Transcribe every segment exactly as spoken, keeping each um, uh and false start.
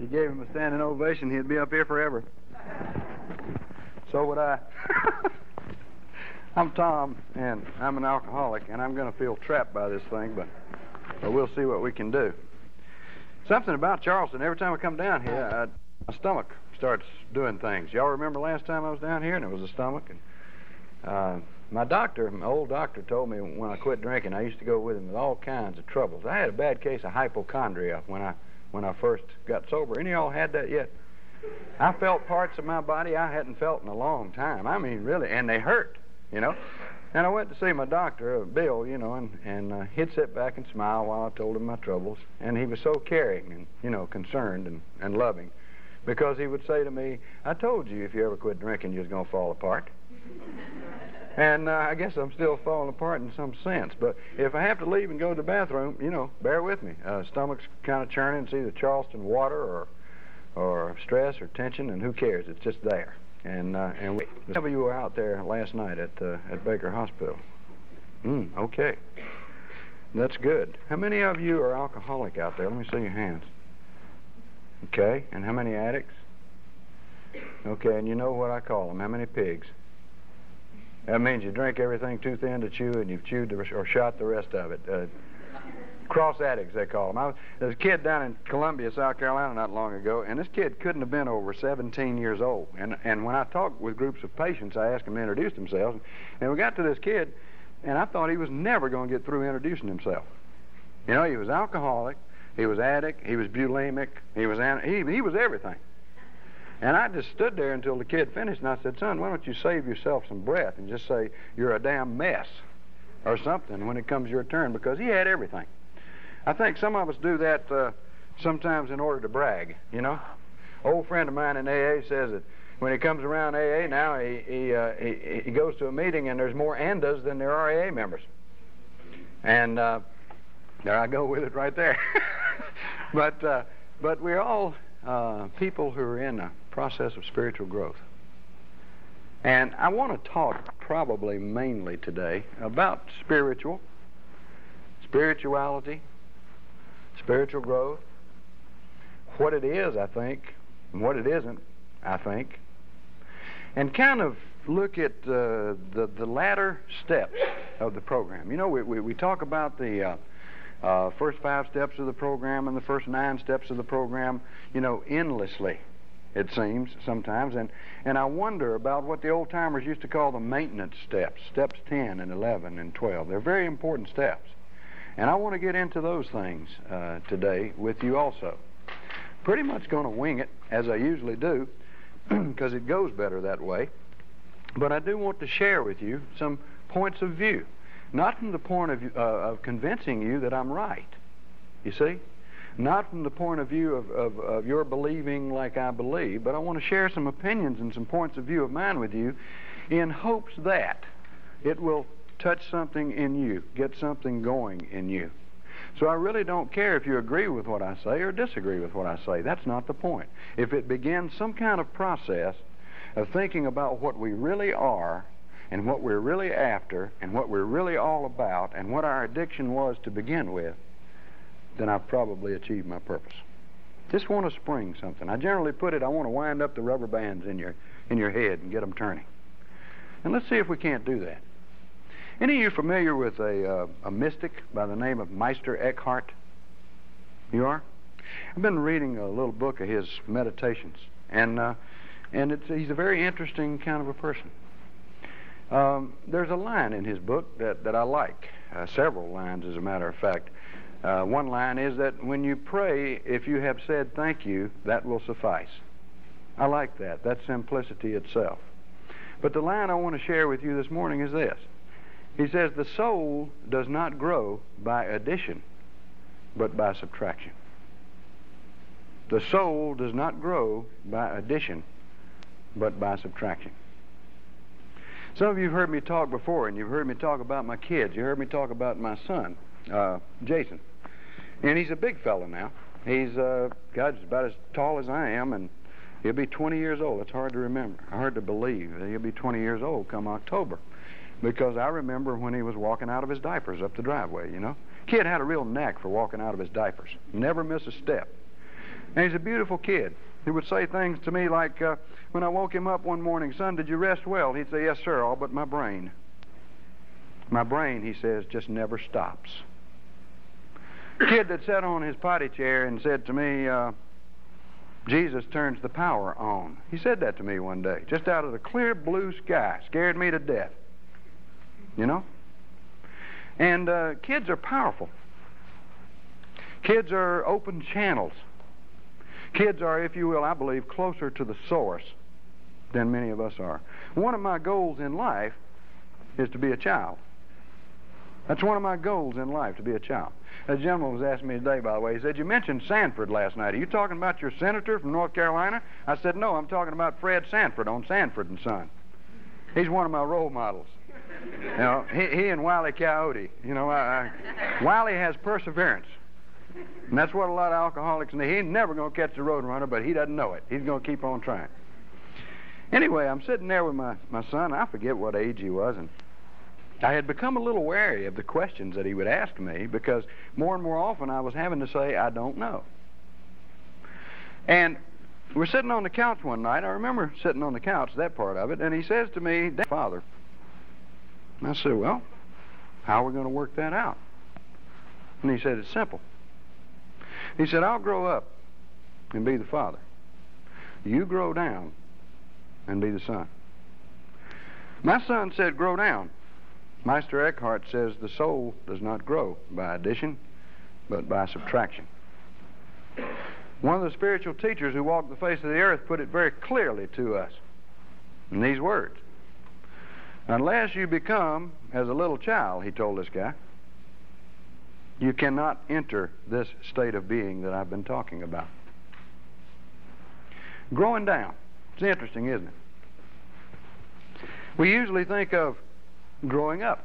you gave him a standing ovation, he'd be up here forever. So would I. I'm Tom, and I'm an alcoholic, and I'm going to feel trapped by this thing, but, but we'll see what we can do. Something about Charleston, every time I come down here, I, my stomach starts doing things. Y'all remember last time I was down here, and it was the stomach? And uh, my doctor, my old doctor, told me when I quit drinking, I used to go with him with all kinds of troubles. I had a bad case of hypochondria when I when I first got sober. Any of y'all had that yet? I felt parts of my body I hadn't felt in a long time. I mean, really, and they hurt, you know. And I went to see my doctor, uh, Bill, you know, and, and uh, he'd sit back and smile while I told him my troubles. And he was so caring and, you know, concerned and, and loving, because he would say to me, I told you if you ever quit drinking, you was going to fall apart. And uh, I guess I'm still falling apart in some sense. But if I have to leave and go to the bathroom, you know, bear with me. Uh, stomach's kind of churning. It's either Charleston water or or stress or tension, and who cares? It's just there. And uh, and we, some of you were out there last night at uh, at Baker Hospital. Mm, okay. That's good. How many of you are alcoholic out there? Let me see your hands. Okay. And how many addicts? Okay. And you know what I call them? How many pigs? That means you drink everything too thin to chew, and you've chewed the, or shot the rest of it. Uh, cross addicts, they call them. I was, there was a kid down in Columbia, South Carolina, not long ago, and this kid couldn't have been over seventeen years old. And and when I talked with groups of patients, I asked them to introduce themselves. And we got to this kid, and I thought he was never going to get through introducing himself. You know, he was alcoholic, he was addict, he was bulimic, he was an, he he was everything. And I just stood there until the kid finished, and I said, son, why don't you save yourself some breath and just say you're a damn mess or something when it comes your turn, because he had everything. I think some of us do that uh, sometimes in order to brag, you know. Old friend of mine in A A says that when he comes around A A now, he he, uh, he he goes to a meeting and there's more ANDAs than there are A A members. And uh, there I go with it right there. but uh, but we're all uh, people who are in a process of spiritual growth. And I want to talk probably mainly today about spiritual, spirituality, spiritual growth, what it is, I think, and what it isn't, I think, and kind of look at uh, the, the latter steps of the program. You know, we, we, we talk about the uh, uh, first five steps of the program and the first nine steps of the program, you know, endlessly, it seems, sometimes. And, and I wonder about what the old-timers used to call the maintenance steps, steps ten and eleven and twelve. They're very important steps. And I want to get into those things uh, today with you also. Pretty much going to wing it, as I usually do, because it goes better that way. But I do want to share with you some points of view, not from the point of, uh, of convincing you that I'm right, you see? Not from the point of view of, of, of your believing like I believe, but I want to share some opinions and some points of view of mine with you in hopes that it will touch something in you, get something going in you. So I really don't care if you agree with what I say or disagree with what I say. That's not the point. If it begins some kind of process of thinking about what we really are and what we're really after and what we're really all about and what our addiction was to begin with, then I've probably achieved my purpose. Just want to spring something. I generally put it, I want to wind up the rubber bands in your in your head and get them turning. And let's see if we can't do that. Any of you familiar with a, uh, a mystic by the name of Meister Eckhart? You are? I've been reading a little book of his meditations, and uh, and it's, he's a very interesting kind of a person. Um, there's a line in his book that, that I like, uh, several lines as a matter of fact. Uh, one line is that when you pray, if you have said thank you, that will suffice. I like that. That's simplicity itself. But the line I want to share with you this morning is this. He says, the soul does not grow by addition, but by subtraction. The soul does not grow by addition, but by subtraction. Some of you have heard me talk before, and you've heard me talk about my kids. You heard me talk about my son, uh, Jason. And he's a big fellow now. He's, uh, God, he's about as tall as I am, and he'll be twenty years old. It's hard to remember, hard to believe that he'll be twenty years old come October. Because I remember when he was walking out of his diapers up the driveway, you know. Kid had a real knack for walking out of his diapers. Never miss a step. And he's a beautiful kid. He would say things to me like, uh, when I woke him up one morning, "Son, did you rest well?" He'd say, "Yes, sir, all but my brain." My brain, he says, just never stops. Kid that sat on his potty chair and said to me, uh, "Jesus turns the power on." He said that to me one day, just out of the clear blue sky. Scared me to death. You know? And uh, kids are powerful. Kids are open channels. Kids are, if you will, I believe, closer to the source than many of us are. One of my goals in life is to be a child. That's one of my goals in life, to be a child. A gentleman was asking me today, by the way, he said, "You mentioned Sanford last night. Are you talking about your senator from North Carolina?" I said, "No, I'm talking about Fred Sanford on Sanford and Son. He's one of my role models. You know, he, he and Wile E. Coyote. You know, I, I, Wile E. has perseverance. And that's what a lot of alcoholics need. He ain't never going to catch the roadrunner, but he doesn't know it. He's going to keep on trying." Anyway, I'm sitting there with my, my son. I forget what age he was, and I had become a little wary of the questions that he would ask me, because more and more often I was having to say, "I don't know." And we're sitting on the couch one night. I remember sitting on the couch, that part of it, and he says to me, "Father." And I said, "Well, how are we going to work that out?" And he said, "It's simple." He said, "I'll grow up and be the father. You grow down and be the son." My son said, "Grow down." Meister Eckhart says the soul does not grow by addition, but by subtraction. One of the spiritual teachers who walked the face of the earth put it very clearly to us in these words. "Unless you become as a little child," he told this guy, "you cannot enter this state of being that I've been talking about." Growing down. It's interesting, isn't it? We usually think of growing up.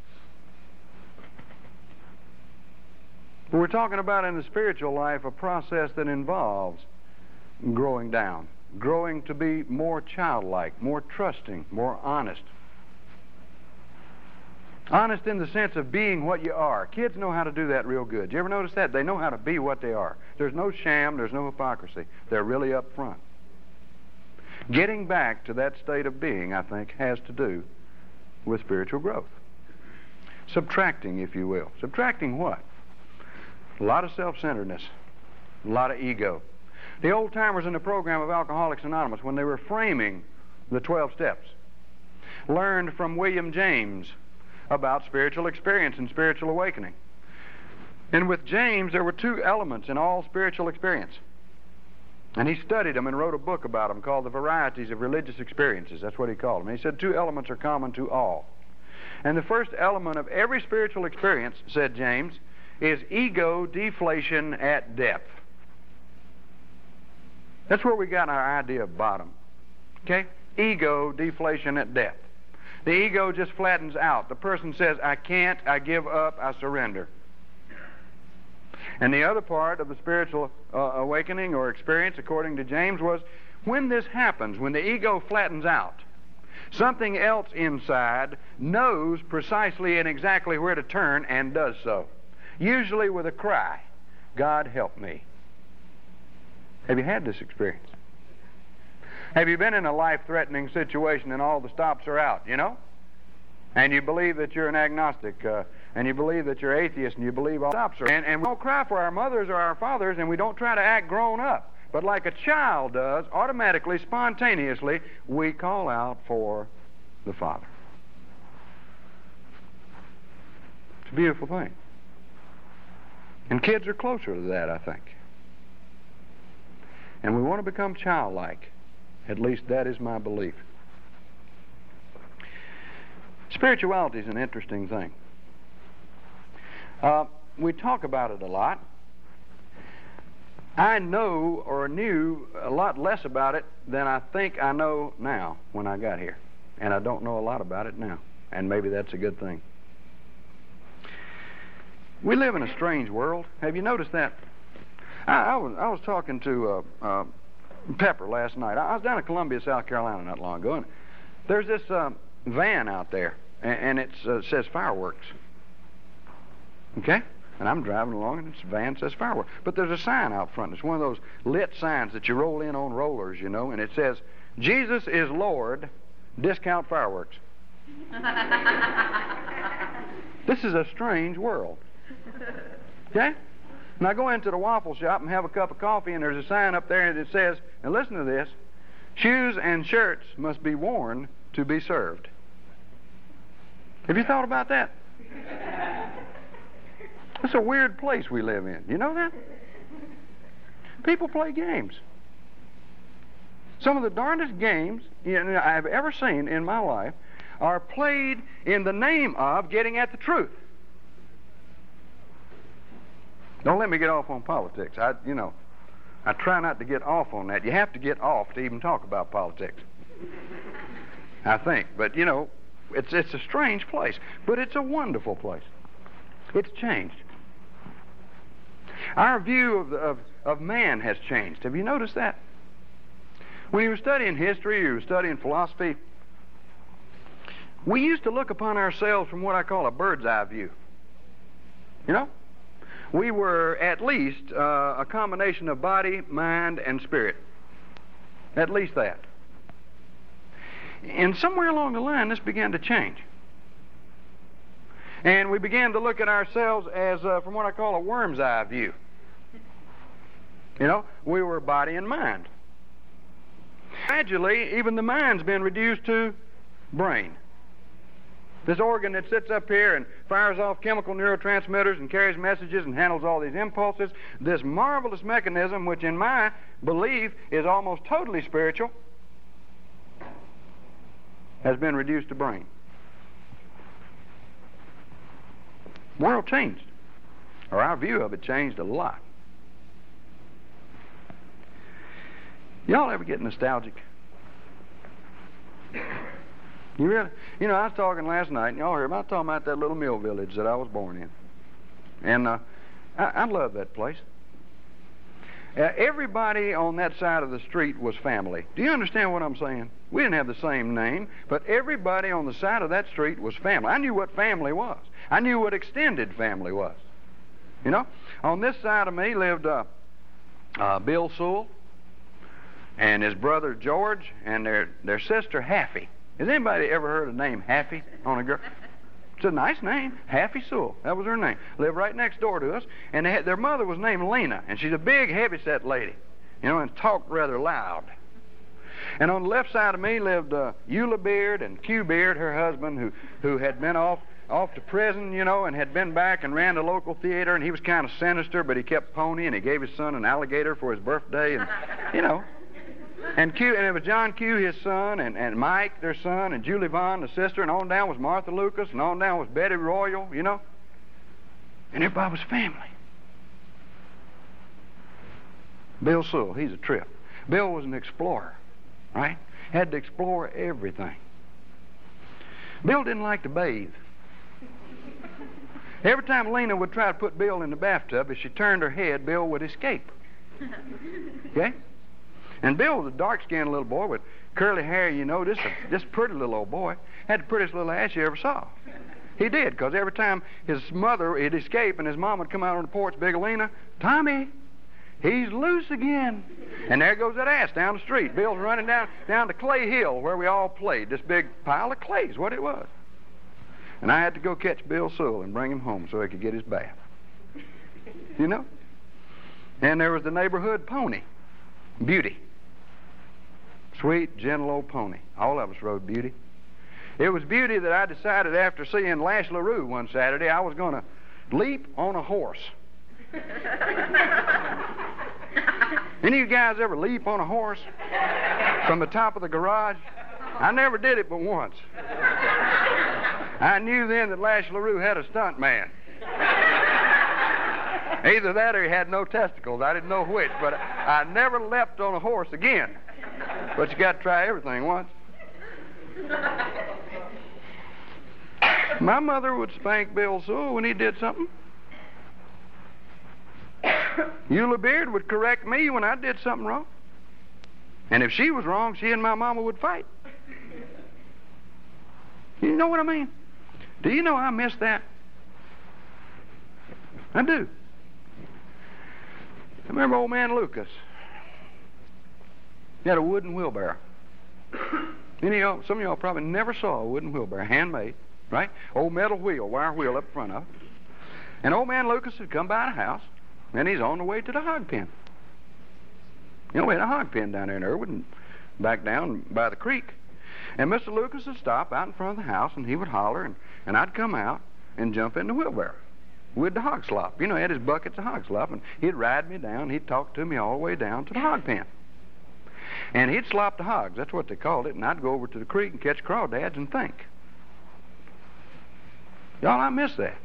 But we're talking about in the spiritual life a process that involves growing down, growing to be more childlike, more trusting, more honest. Honest in the sense of being what you are. Kids know how to do that real good. You ever notice that? They know how to be what they are. There's no sham, there's no hypocrisy. They're really up front. Getting back to that state of being, I think, has to do with spiritual growth. Subtracting, if you will. Subtracting what? A lot of self-centeredness, a lot of ego. The old-timers in the program of Alcoholics Anonymous, when they were framing the twelve steps, learned from William James about spiritual experience and spiritual awakening. And with James, there were two elements in all spiritual experience. And he studied them and wrote a book about them called The Varieties of Religious Experiences. That's what he called them. And he said two elements are common to all. And the first element of every spiritual experience, said James, is ego deflation at depth. That's where we got our idea of bottom. Okay? Ego deflation at depth. The ego just flattens out. The person says, "I can't, I give up, I surrender." And the other part of the spiritual uh, awakening or experience, according to James, was when this happens, when the ego flattens out, something else inside knows precisely and exactly where to turn and does so. Usually with a cry, "God help me." Have you had this experience? Have you been in a life-threatening situation and all the stops are out, you know? And you believe that you're an agnostic, uh, and you believe that you're atheist, and you believe all stops are. And, and we don't cry for our mothers or our fathers, and we don't try to act grown up. But like a child does, automatically, spontaneously, we call out for the Father. It's a beautiful thing. And kids are closer to that, I think. And we want to become childlike. At least that is my belief. Spirituality is an interesting thing. Uh, we talk about it a lot. I know or knew a lot less about it than I think I know now when I got here. And I don't know a lot about it now. And maybe that's a good thing. We live in a strange world. Have you noticed that? I, I was I was talking to uh, uh, Pepper last night. I, I was down in Columbia, South Carolina not long ago, and there's this uh, van out there, and, and it uh, says fireworks. Okay? And I'm driving along, and this van says fireworks. But there's a sign out front. It's one of those lit signs that you roll in on rollers, you know, and it says, Jesus is Lord, discount fireworks. This is a strange world. Okay? And I go into the waffle shop and have a cup of coffee, and there's a sign up there, and it says, and listen to this, shoes and shirts must be worn to be served. Have you thought about that? It's a weird place we live in. You know that? People play games. Some of the darndest games you know, I've ever seen in my life are played in the name of getting at the truth. Don't let me get off on politics. I, you know, I try not to get off on that. You have to get off to even talk about politics, I think. But, you know, it's, it's a strange place. But it's a wonderful place. It's changed. Our view of, the, of, of man has changed. Have you noticed that? When you were studying history, you were studying philosophy, we used to look upon ourselves from what I call a bird's eye view. You know? We were at least uh, a combination of body, mind, and spirit. At least that. And somewhere along the line, this began to change. And we began to look at ourselves as, uh, from what I call a worm's eye view. You know, we were body and mind. Gradually, even the mind's been reduced to brain. This organ that sits up here and fires off chemical neurotransmitters and carries messages and handles all these impulses, this marvelous mechanism, which in my belief is almost totally spiritual, has been reduced to brain. The world changed, or our view of it changed a lot. Y'all ever get nostalgic? You really? You know, I was talking last night, and y'all heard me. I was talking about that little mill village that I was born in. And uh, I, I love that place. Uh, everybody on that side of the street was family. Do you understand what I'm saying? We didn't have the same name, but everybody on the side of that street was family. I knew what family was. I knew what extended family was. You know? On this side of me lived uh, uh, Bill Sewell and his brother George and their, their sister Haffy. Has anybody ever heard of the name Haffy on a girl? It's a nice name, Haffy Sewell. That was her name. Lived right next door to us, and they had, their mother was named Lena, and she's a big, heavy-set lady, you know, and talked rather loud. And on the left side of me lived uh, Eula Beard and Q Beard, her husband, who who had been off off to prison, you know, and had been back and ran the local theater, and he was kind of sinister, but he kept pony, and he gave his son an alligator for his birthday, and you know. And Q, and it was John Q, his son, and, and Mike, their son, and Julie Vaughn, the sister, and on down was Martha Lucas, and on down was Betty Royal, you know. And everybody was family. Bill Sewell, he's a trip. Bill was an explorer, right? Had to explore everything. Bill didn't like to bathe. Every time Lena would try to put Bill in the bathtub, if she turned her head, Bill would escape. Okay? And Bill was a dark-skinned little boy with curly hair, you know, this, this pretty little old boy. Had the prettiest little ass you ever saw. He did, because every time his mother, he'd escape, and his mom would come out on the porch, Big Alina, Tommy, he's loose again. And there goes that ass down the street. Bill's running down, down to Clay Hill, where we all played. This big pile of clay is what it was. And I had to go catch Bill Sewell and bring him home so he could get his bath. You know? And there was the neighborhood pony, Beauty. Sweet, gentle old pony. All of us rode Beauty. It was Beauty that I decided after seeing Lash LaRue one Saturday I was going to leap on a horse. Any of you guys ever leap on a horse from the top of the garage? I never did it but once. I knew then that Lash LaRue had a stunt man. Either that or he had no testicles. I didn't know which, but I never leapt on a horse again. But you got to try everything once. My mother would spank Bill Sewell when he did something. Eula Beard would correct me when I did something wrong. And if she was wrong, she and my mama would fight. You know what I mean? Do you know I miss that? I do. I remember old man Lucas. He had a wooden wheelbarrow. Any of y'all, some of y'all probably never saw a wooden wheelbarrow, handmade, right? Old metal wheel, wire wheel up front of it. And old man Lucas had come by the house, and he's on the way to the hog pen. You know, we had a hog pen down there in Irwood, and back down by the creek. And Mister Lucas would stop out in front of the house, and he would holler, and, and I'd come out and jump in the wheelbarrow with the hog slop. You know, he had his buckets of hog slop, and he'd ride me down. He'd talk to me all the way down to the hog pen. And he'd slop the hogs. That's what they called it. And I'd go over to the creek and catch crawdads and think. Y'all, I miss that.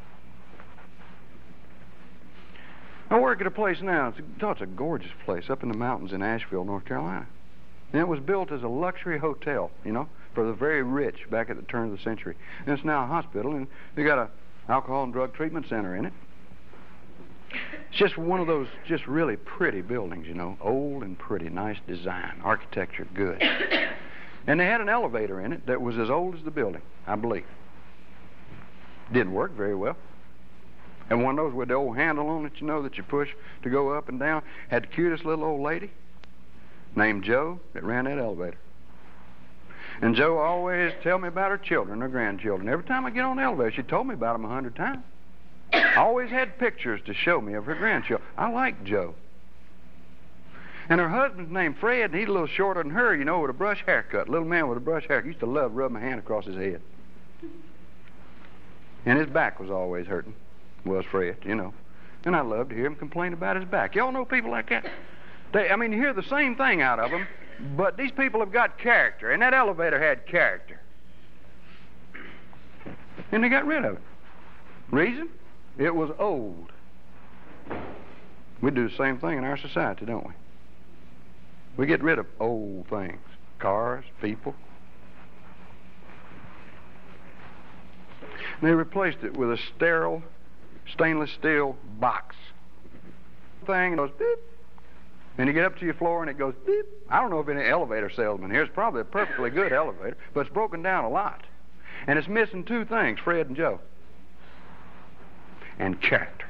I work at a place now. It's a, oh, it's a gorgeous place up in the mountains in Asheville, North Carolina. And it was built as a luxury hotel, you know, for the very rich back at the turn of the century. And it's now a hospital, and they got a alcohol and drug treatment center in it. It's just one of those just really pretty buildings, you know, old and pretty, nice design, architecture, good. And they had an elevator in it that was as old as the building, I believe. Didn't work very well. And one of those with the old handle on it, you know, that you push to go up and down, had the cutest little old lady named Joe that ran that elevator. And Joe always tell me about her children, her grandchildren. Every time I get on the elevator, she told me about them a hundred times. Always had pictures to show me of her grandchildren. I like Joe. And her husband's named Fred, and he's a little shorter than her, you know, with a brush haircut. Little man with a brush haircut. Used to love rubbing my hand across his head. And his back was always hurting. Was Fred, you know. And I loved to hear him complain about his back. Y'all know people like that? They, I mean, you hear the same thing out of them, but these people have got character, and that elevator had character. And they got rid of it. Reason? It was old. We do the same thing in our society, don't we? We get rid of old things. Cars, people. And they replaced it with a sterile stainless steel box. Thing goes beep. And you get up to your floor and it goes beep. I don't know if any elevator salesman here. It's probably a perfectly good elevator, but it's broken down a lot. And it's missing two things, Fred and Joe. And character.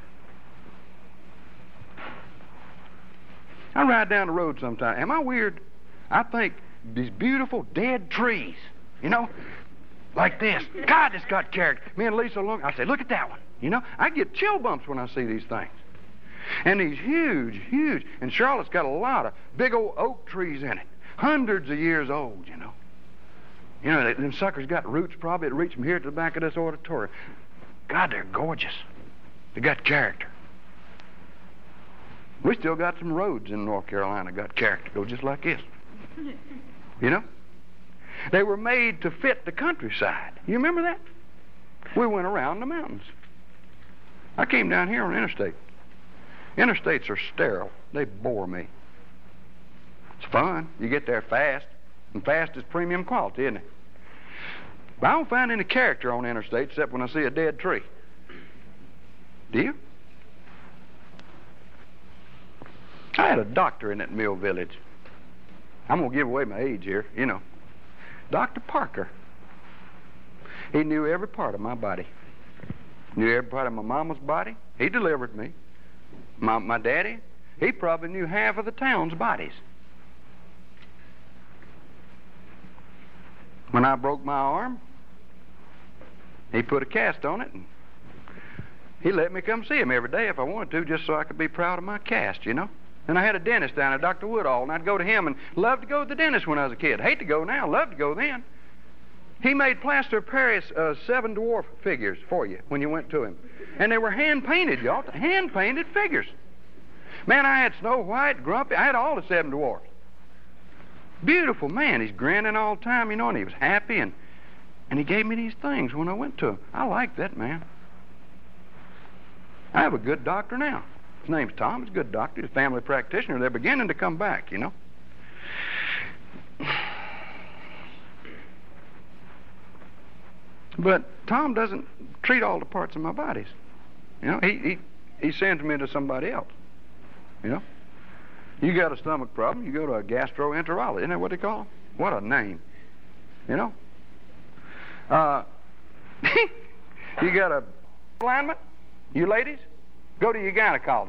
I ride down the road sometime. Am I weird? I think these beautiful dead trees, you know, like this. God, it's got character. Me and Lisa look. I say, look at that one. You know, I get chill bumps when I see these things. And these huge, huge. And Charlotte's got a lot of big old oak trees in it. Hundreds of years old, you know. You know, them suckers got roots probably that reach from here to the back of this auditorium. God, they're gorgeous. They got character. We still got some roads in North Carolina got character, go just like this. You know? They were made to fit the countryside. You remember that? We went around the mountains. I came down here on the interstate. Interstates are sterile. They bore me. It's fun. You get there fast. And fast is premium quality, isn't it? But I don't find any character on the interstate except when I see a dead tree. Do you? I had a doctor in that Mill Village. I'm going to give away my age here, you know. Doctor Parker. He knew every part of my body. Knew every part of my mama's body. He delivered me. My, my daddy, he probably knew half of the town's bodies. When I broke my arm, he put a cast on it, and he let me come see him every day if I wanted to, just so I could be proud of my cast, you know. And I had a dentist down there, Doctor Woodall, and I'd go to him and loved to go to the dentist when I was a kid. Hate to go now, loved to go then. He made plaster of Paris uh, seven dwarf figures for you when you went to him. And they were hand-painted, y'all. Hand-painted figures. Man, I had Snow White, Grumpy. I had all the seven dwarfs. Beautiful man. He's grinning all the time, you know, and he was happy. And, and he gave me these things when I went to him. I like that man. I have a good doctor now. His name's Tom. He's a good doctor. He's a family practitioner. They're beginning to come back, you know. But Tom doesn't treat all the parts of my bodies. You know, he, he, he sends me to somebody else. You know? You got a stomach problem, you go to a gastroenterologist. Isn't that what they call them? What a name. You know? Uh, you got a alignment, you ladies? Go to your gynecologist.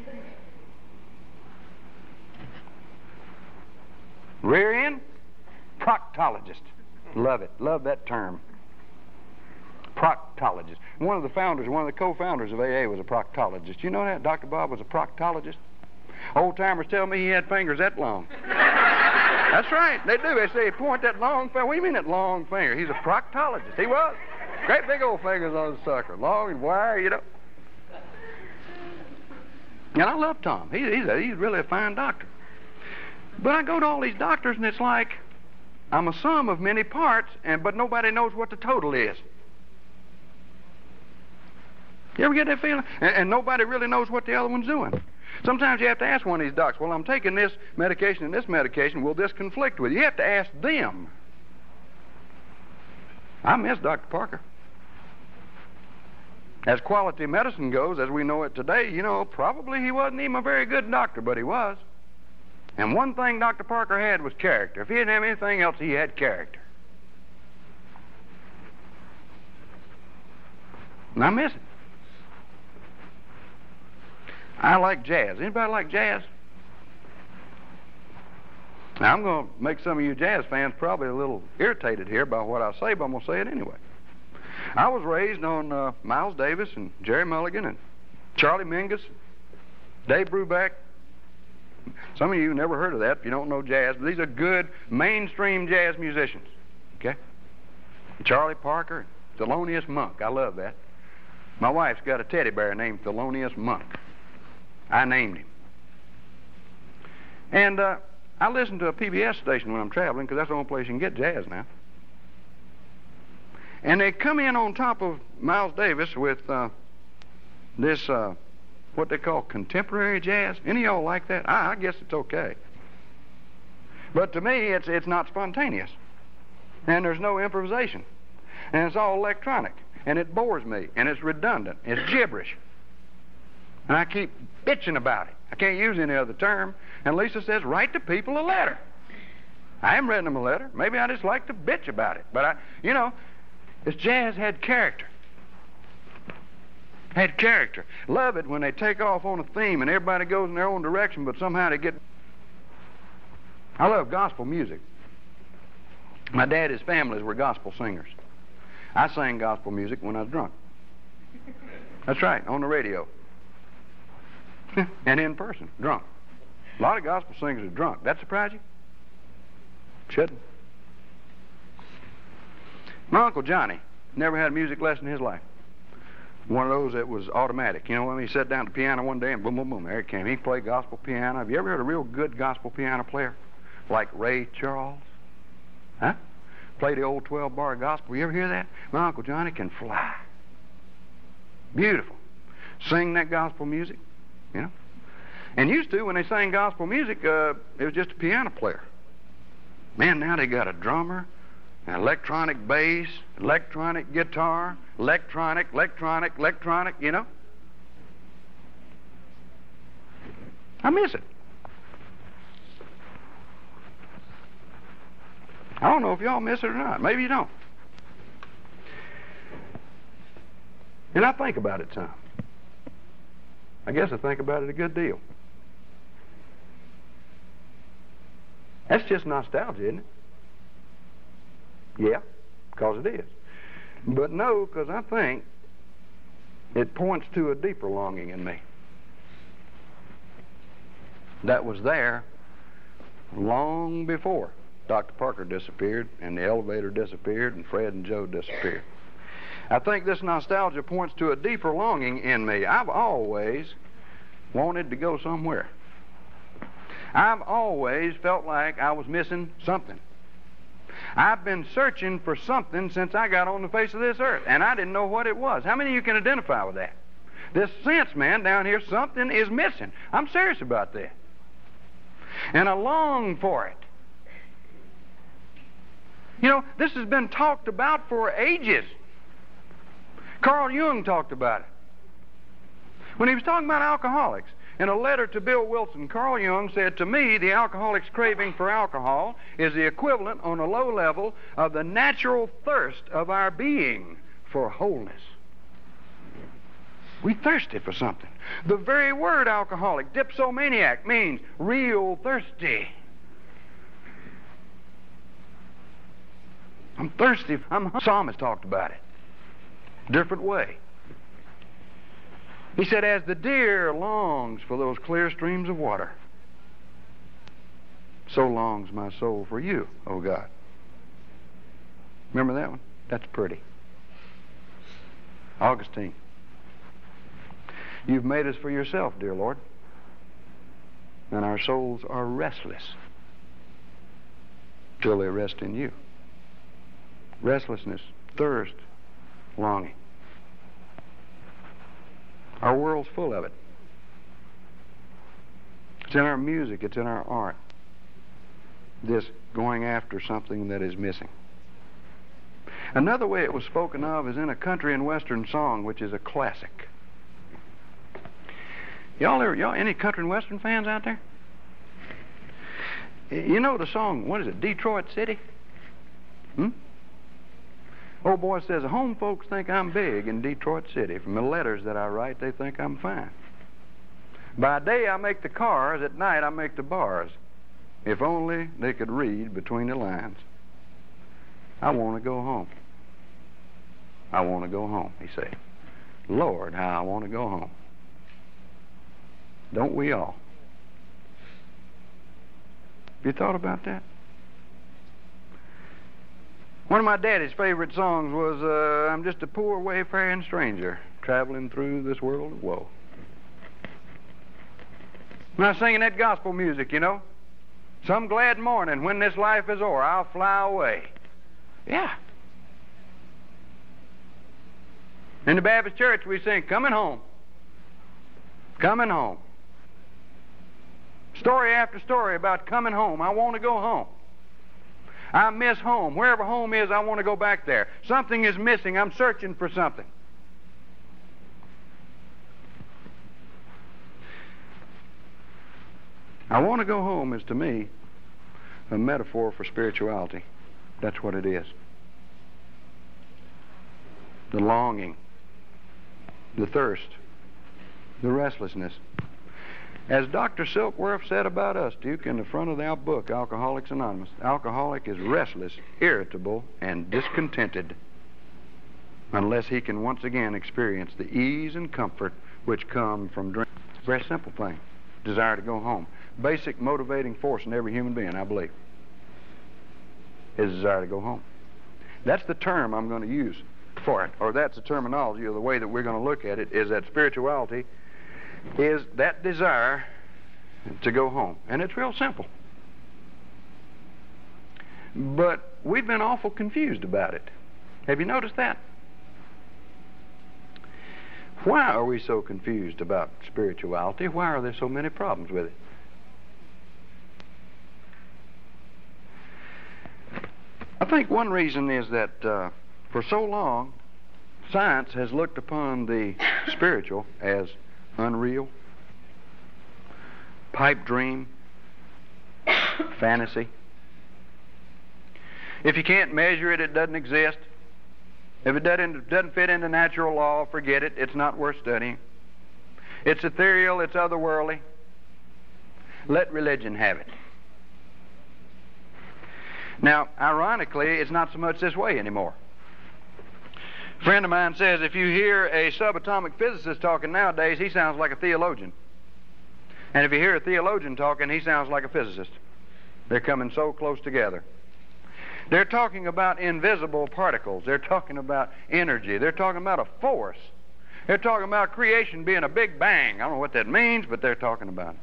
Rear end? Proctologist. Love it. Love that term. Proctologist. One of the founders, one of the co-founders of A A was a proctologist. You know that? Doctor Bob was a proctologist. Old timers tell me he had fingers that long. That's right. They do. They say, point that long finger. What do you mean that long finger? He's a proctologist. He was. Great big old fingers on the sucker. Long and wire, you know. And I love Tom. He, he's, a, he's really a fine doctor. But I go to all these doctors, and it's like I'm a sum of many parts, and but nobody knows what the total is. You ever get that feeling? And, and nobody really knows what the other one's doing. Sometimes you have to ask one of these docs, well, I'm taking this medication and this medication. Will this conflict with you? You have to ask them. I miss Doctor Parker. As quality medicine goes, as we know it today, you know, probably he wasn't even a very good doctor, but he was. And one thing Doctor Parker had was character. If he didn't have anything else, he had character. And I miss it. I like jazz. Anybody like jazz? Now, I'm going to make some of you jazz fans probably a little irritated here by what I say, but I'm going to say it anyway. I was raised on uh, Miles Davis and Jerry Mulligan and Charlie Mingus, Dave Brubeck. Some of you never heard of that if you don't know jazz, but these are good mainstream jazz musicians. Okay? Charlie Parker, Thelonious Monk. I love that. My wife's got a teddy bear named Thelonious Monk. I named him. And uh, I listen to a P B S station when I'm traveling because that's the only place you can get jazz now. And they come in on top of Miles Davis with uh, this, uh, what they call contemporary jazz. Any of y'all like that? I, I guess it's okay. But to me, it's it's not spontaneous. And there's no improvisation. And it's all electronic. And it bores me. And it's redundant. It's gibberish. And I keep bitching about it. I can't use any other term. And Lisa says, write the people a letter. I haven't written them a letter. Maybe I just like to bitch about it. But I, you know, this jazz had character. Had character. Love it when they take off on a theme and everybody goes in their own direction, but somehow they get... I love gospel music. My daddy's families were gospel singers. I sang gospel music when I was drunk. That's right, on the radio. And in person, drunk. A lot of gospel singers are drunk. That surprise you? Shouldn't. My Uncle Johnny never had a music lesson in his life. One of those that was automatic. You know, when he sat down at the piano one day and boom, boom, boom, there it came. He played gospel piano. Have you ever heard a real good gospel piano player? Like Ray Charles? Huh? Play the old twelve-bar gospel. You ever hear that? My Uncle Johnny can fly. Beautiful. Sing that gospel music. You know? And used to, when they sang gospel music, uh, it was just a piano player. Man, now they got a drummer, an electronic bass, electronic guitar, electronic, electronic, electronic, you know? I miss it. I don't know if y'all miss it or not. Maybe you don't. And I think about it some. I guess I think about it a good deal. That's just nostalgia, isn't it? Yeah, because it is. But no, because I think it points to a deeper longing in me that was there long before Doctor Parker disappeared and the elevator disappeared and Fred and Joe disappeared. I think this nostalgia points to a deeper longing in me. I've always wanted to go somewhere. I've always felt like I was missing something. I've been searching for something since I got on the face of this earth, and I didn't know what it was. How many of you can identify with that? This sense, man, down here, something is missing. I'm serious about that. And I long for it. You know, this has been talked about for ages. Carl Jung talked about it. When he was talking about alcoholics, in a letter to Bill Wilson, Carl Jung said, to me, the alcoholic's craving for alcohol is the equivalent on a low level of the natural thirst of our being for wholeness. We thirsty for something. The very word alcoholic, dipsomaniac, means real thirsty. I'm thirsty. I'm hungry. Psalmist talked about it. Different way. He said, as the deer longs for those clear streams of water, so longs my soul for you, O God. Remember that one? That's pretty. Augustine. You've made us for yourself, dear Lord, and our souls are restless till they rest in you. Restlessness, thirst, longing. Our world's full of it. It's in our music, it's in our art. This going after something that is missing. Another way it was spoken of is in a country and western song, which is a classic. Y'all, ever, y'all, any country and western fans out there? You know the song, what is it, Detroit City? Hmm? Old boy says, home folks think I'm big in Detroit City. From the letters that I write, they think I'm fine. By day I make the cars, at night I make the bars. If only they could read between the lines. I want to go home. I want to go home, he said. Lord, how I want to go home. Don't we all? Have you thought about that? One of my daddy's favorite songs was, uh, I'm just a poor wayfaring stranger traveling through this world of woe. And I was singing that gospel music, you know. Some glad morning when this life is o'er, I'll fly away. Yeah. In the Baptist church we sing, coming home. Coming home. Story after story about coming home. I want to go home. I miss home. Wherever home is, I want to go back there. Something is missing. I'm searching for something. I want to go home is, to me, a metaphor for spirituality. That's what it is. The longing, the thirst, the restlessness. As Doctor Silkworth said about us, Duke, in the front of our book, Alcoholics Anonymous, alcoholic is restless, irritable, and discontented unless he can once again experience the ease and comfort which come from drink. It's a very simple thing. Desire to go home. Basic motivating force in every human being, I believe, is desire to go home. That's the term I'm going to use for it, or that's the terminology, or the way that we're going to look at it, is that spirituality is that desire to go home. And it's real simple. But we've been awful confused about it. Have you noticed that? Why are we so confused about spirituality? Why are there so many problems with it? I think one reason is that uh, for so long, science has looked upon the spiritual as unreal, pipe dream, fantasy. If you can't measure it, it doesn't exist. If it doesn't, doesn't fit into natural law, forget it. It's not worth studying. It's ethereal, it's otherworldly. Let religion have it. Now, ironically, it's not so much this way anymore. A friend of mine says if you hear a subatomic physicist talking nowadays, he sounds like a theologian. And if you hear a theologian talking, he sounds like a physicist. They're coming so close together. They're talking about invisible particles. They're talking about energy. They're talking about a force. They're talking about creation being a big bang. I don't know what that means, but they're talking about it.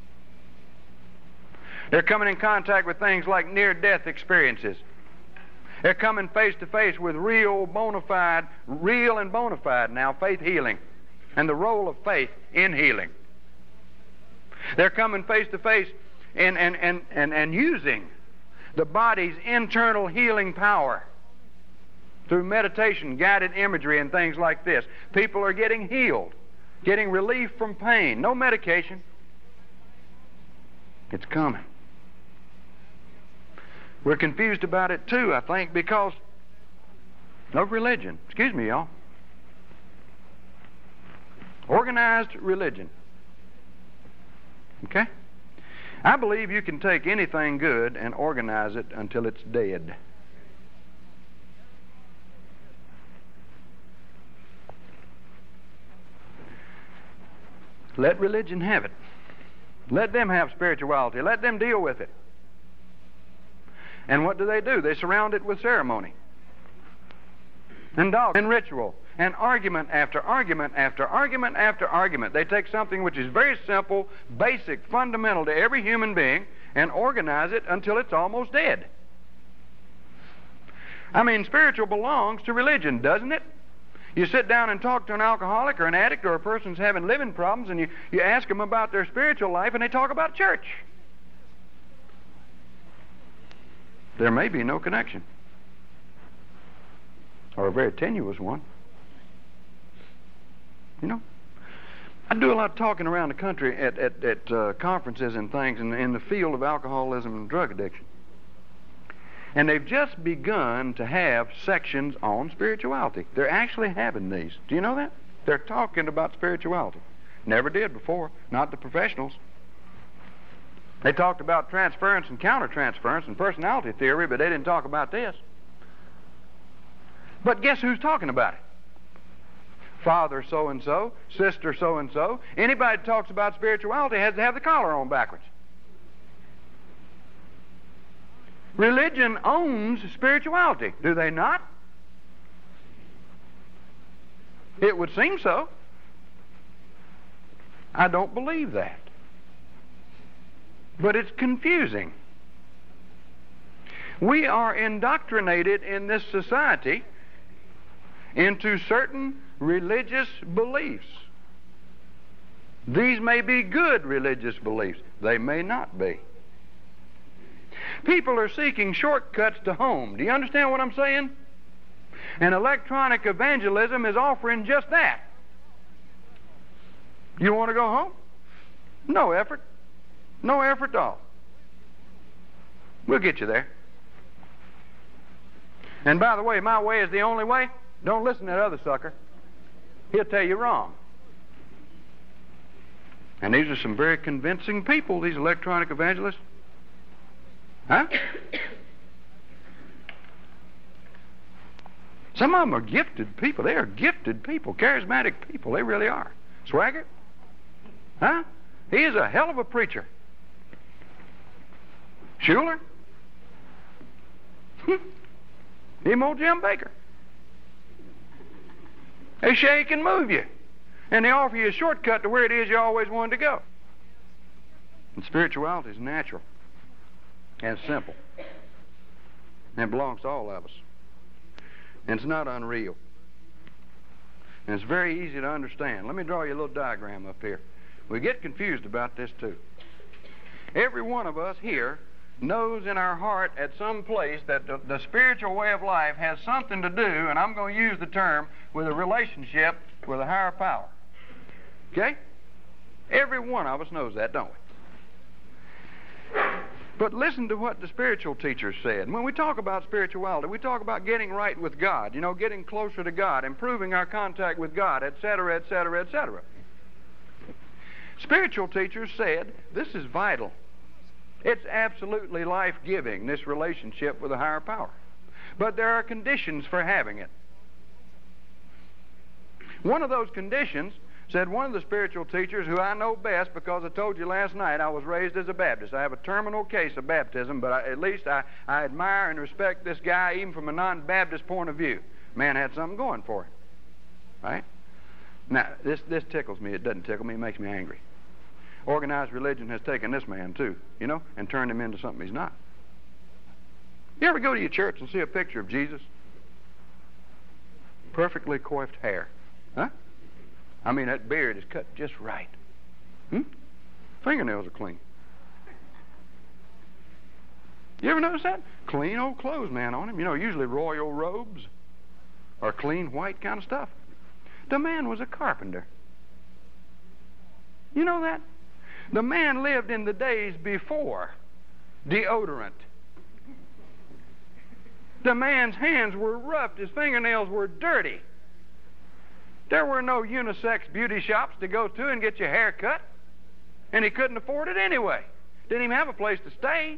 They're coming in contact with things like near-death experiences. They're coming face to face with real bona fide, real and bona fide now, faith healing, and the role of faith in healing. They're coming face to face and, and, and, and, and using the body's internal healing power through meditation, guided imagery, and things like this. People are getting healed, getting relief from pain. No medication. It's coming. We're confused about it too, I think, because of religion. Excuse me, y'all. Organized religion. Okay? I believe you can take anything good and organize it until it's dead. Let religion have it. Let them have spirituality. Let them deal with it. And what do they do? They surround it with ceremony and dogma and ritual and argument after argument after argument after argument. They take something which is very simple, basic, fundamental to every human being and organize it until it's almost dead. I mean, spiritual belongs to religion, doesn't it? You sit down and talk to an alcoholic or an addict or a person who's having living problems, and you, you ask them about their spiritual life, and they talk about church. There may be no connection, or a very tenuous one. You know, I do a lot of talking around the country at, at, at uh, conferences and things in, in the field of alcoholism and drug addiction. And they've just begun to have sections on spirituality. They're actually having these. Do you know that? They're talking about spirituality. Never did before, not the professionals. They talked about transference and countertransference and personality theory, but they didn't talk about this. But guess who's talking about it? Father so-and-so, sister so-and-so. Anybody that talks about spirituality has to have the collar on backwards. Religion owns spirituality, do they not? It would seem so. I don't believe that. But it's confusing. We are indoctrinated in this society into certain religious beliefs. These may be good religious beliefs. They may not be. People are seeking shortcuts to home. Do you understand what I'm saying? And electronic evangelism is offering just that. You want to go home? No effort. No effort at all. We'll get you there. And by the way, my way is the only way. Don't listen to that other sucker. He'll tell you wrong. And these are some very convincing people, these electronic evangelists. Huh? Some of them are gifted people. They are gifted people, charismatic people. They really are. Swagger? Huh? He is a hell of a preacher. Schuler? Him old Jim Baker. They shake and move you. And they offer you a shortcut to where it is you always wanted to go. And spirituality is natural and simple. And it belongs to all of us. And it's not unreal. And it's very easy to understand. Let me draw you a little diagram up here. We get confused about this too. Every one of us here knows in our heart at some place that the, the spiritual way of life has something to do, and I'm going to use the term, with a relationship with a higher power. Okay? Every one of us knows that, don't we? But listen to what the spiritual teachers said. When we talk about spirituality, we talk about getting right with God, you know, getting closer to God, improving our contact with God, et cetera, et cetera, et cetera. Spiritual teachers said this is vital. It's absolutely life-giving, this relationship with a higher power. But there are conditions for having it. One of those conditions, said one of the spiritual teachers who I know best, because I told you last night I was raised as a Baptist. I have a terminal case of baptism, but I, at least I, I admire and respect this guy even from a non-Baptist point of view. Man had something going for him. Right? Now, this, this tickles me. It doesn't tickle me. It makes me angry. Organized religion has taken this man, too, you know, and turned him into something he's not. You ever go to your church and see a picture of Jesus? Perfectly coiffed hair. Huh? I mean, that beard is cut just right. Hmm? Fingernails are clean. You ever notice that? Clean old clothes, man, on him. You know, usually royal robes or clean white kind of stuff. The man was a carpenter. You know that? The man lived in the days before deodorant. The man's hands were roughed. His fingernails were dirty. There were no unisex beauty shops to go to and get your hair cut. And he couldn't afford it anyway. Didn't even have a place to stay.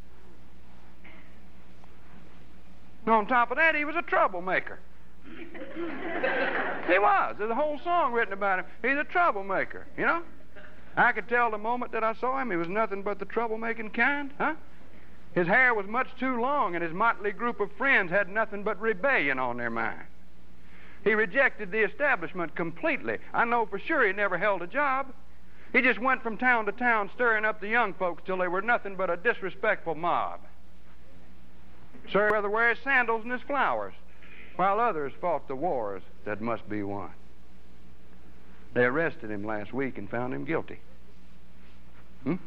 And on top of that, he was a troublemaker. He was. There's a whole song written about him. He's a troublemaker, you know? I could tell the moment that I saw him, he was nothing but the troublemaking kind, huh? His hair was much too long, and his motley group of friends had nothing but rebellion on their mind. He rejected the establishment completely. I know for sure he never held a job. He just went from town to town stirring up the young folks till they were nothing but a disrespectful mob. Sir, rather wear his sandals and his flowers, while others fought the wars that must be won. They arrested him last week and found him guilty. Hmm?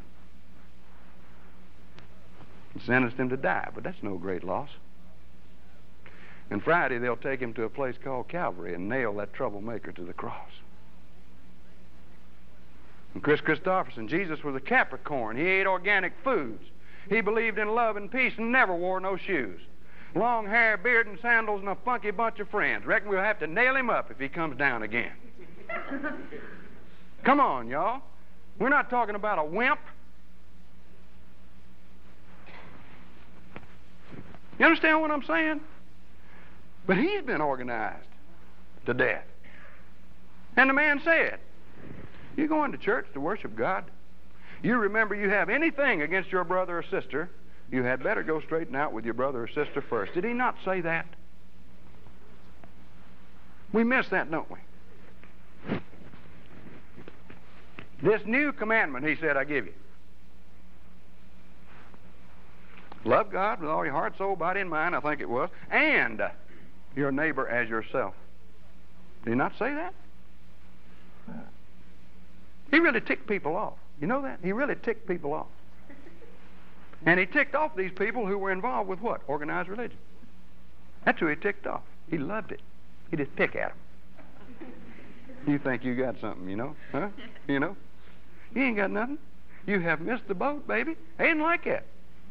And sentenced him to die, but that's no great loss. And Friday they'll take him to a place called Calvary and nail that troublemaker to the cross. And Chris Christopherson, Jesus was a Capricorn. He ate organic foods. He believed in love and peace and never wore no shoes. Long hair, beard, and sandals, and a funky bunch of friends. Reckon we'll have to nail him up if he comes down again. Come on, y'all. We're not talking about a wimp. You understand what I'm saying? But he's been organized to death. And the man said, "You're going to church to worship God. You remember you have anything against your brother or sister, you had better go straighten out with your brother or sister first." Did he not say that? We miss that, don't we? This new commandment, he said, I give you. Love God with all your heart, soul, body, and mind, I think it was, and your neighbor as yourself. Did he not say that? He really ticked people off. You know that? He really ticked people off. And he ticked off these people who were involved with what? Organized religion. That's who he ticked off. He loved it. He just pick at them. You think you got something, you know? Huh? You know? You ain't got nothing. You have missed the boat, baby. They didn't like that.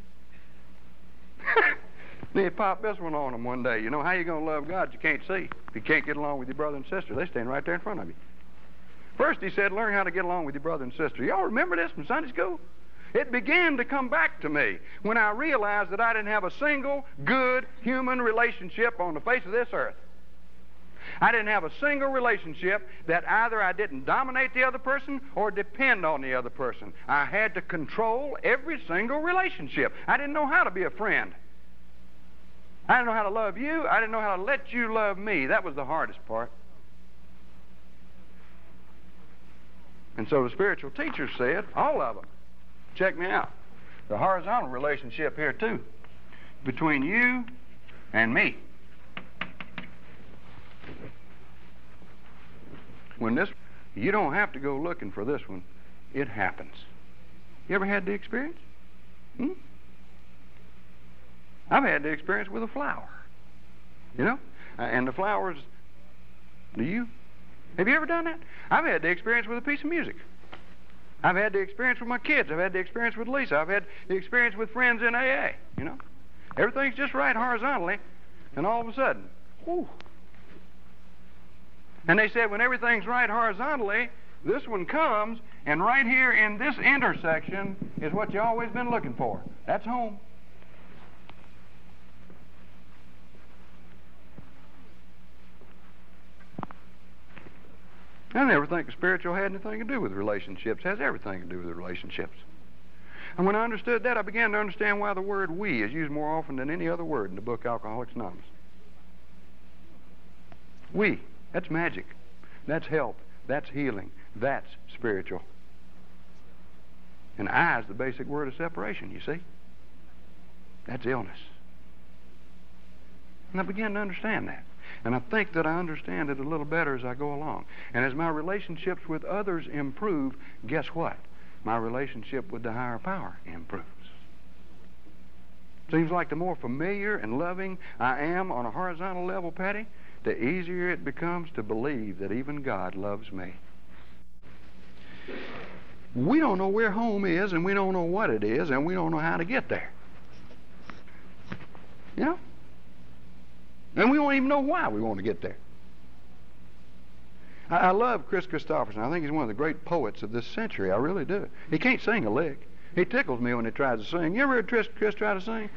Then he popped this one on them one day. You know, how you going to love God you can't see? If you can't get along with your brother and sister, they stand right there in front of you. First he said, learn how to get along with your brother and sister. Y'all remember this from Sunday school? It began to come back to me when I realized that I didn't have a single good human relationship on the face of this earth. I didn't have a single relationship that either I didn't dominate the other person or depend on the other person. I had to control every single relationship. I didn't know how to be a friend. I didn't know how to love you. I didn't know how to let you love me. That was the hardest part. And so the spiritual teachers said, all of them, check me out, the horizontal relationship here too, between you and me. When this, you don't have to go looking for this one. It happens. You ever had the experience? Hmm? I've had the experience with a flower. You know? And the flowers, do you? Have you ever done that? I've had the experience with a piece of music. I've had the experience with my kids. I've had the experience with Lisa. I've had the experience with friends in A A. You know? Everything's just right horizontally, and all of a sudden, whew. And they said when everything's right horizontally, this one comes, and right here in this intersection is what you've always been looking for. That's home. I never think the spiritual had anything to do with relationships. It has everything to do with the relationships. And when I understood that, I began to understand why the word we is used more often than any other word in the book Alcoholics Anonymous. We. That's magic. That's help. That's healing. That's spiritual. And I is the basic word of separation, you see. That's illness. And I began to understand that. And I think that I understand it a little better as I go along. And as my relationships with others improve, guess what? My relationship with the higher power improves. Seems like the more familiar and loving I am on a horizontal level, Patty, the easier it becomes to believe that even God loves me. We don't know where home is, and we don't know what it is, and we don't know how to get there. You know? And we don't even know why we want to get there. I, I love Chris Christopherson. I think he's one of the great poets of this century. I really do. He can't sing a lick. He tickles me when he tries to sing. You ever heard Chris, Chris try to sing?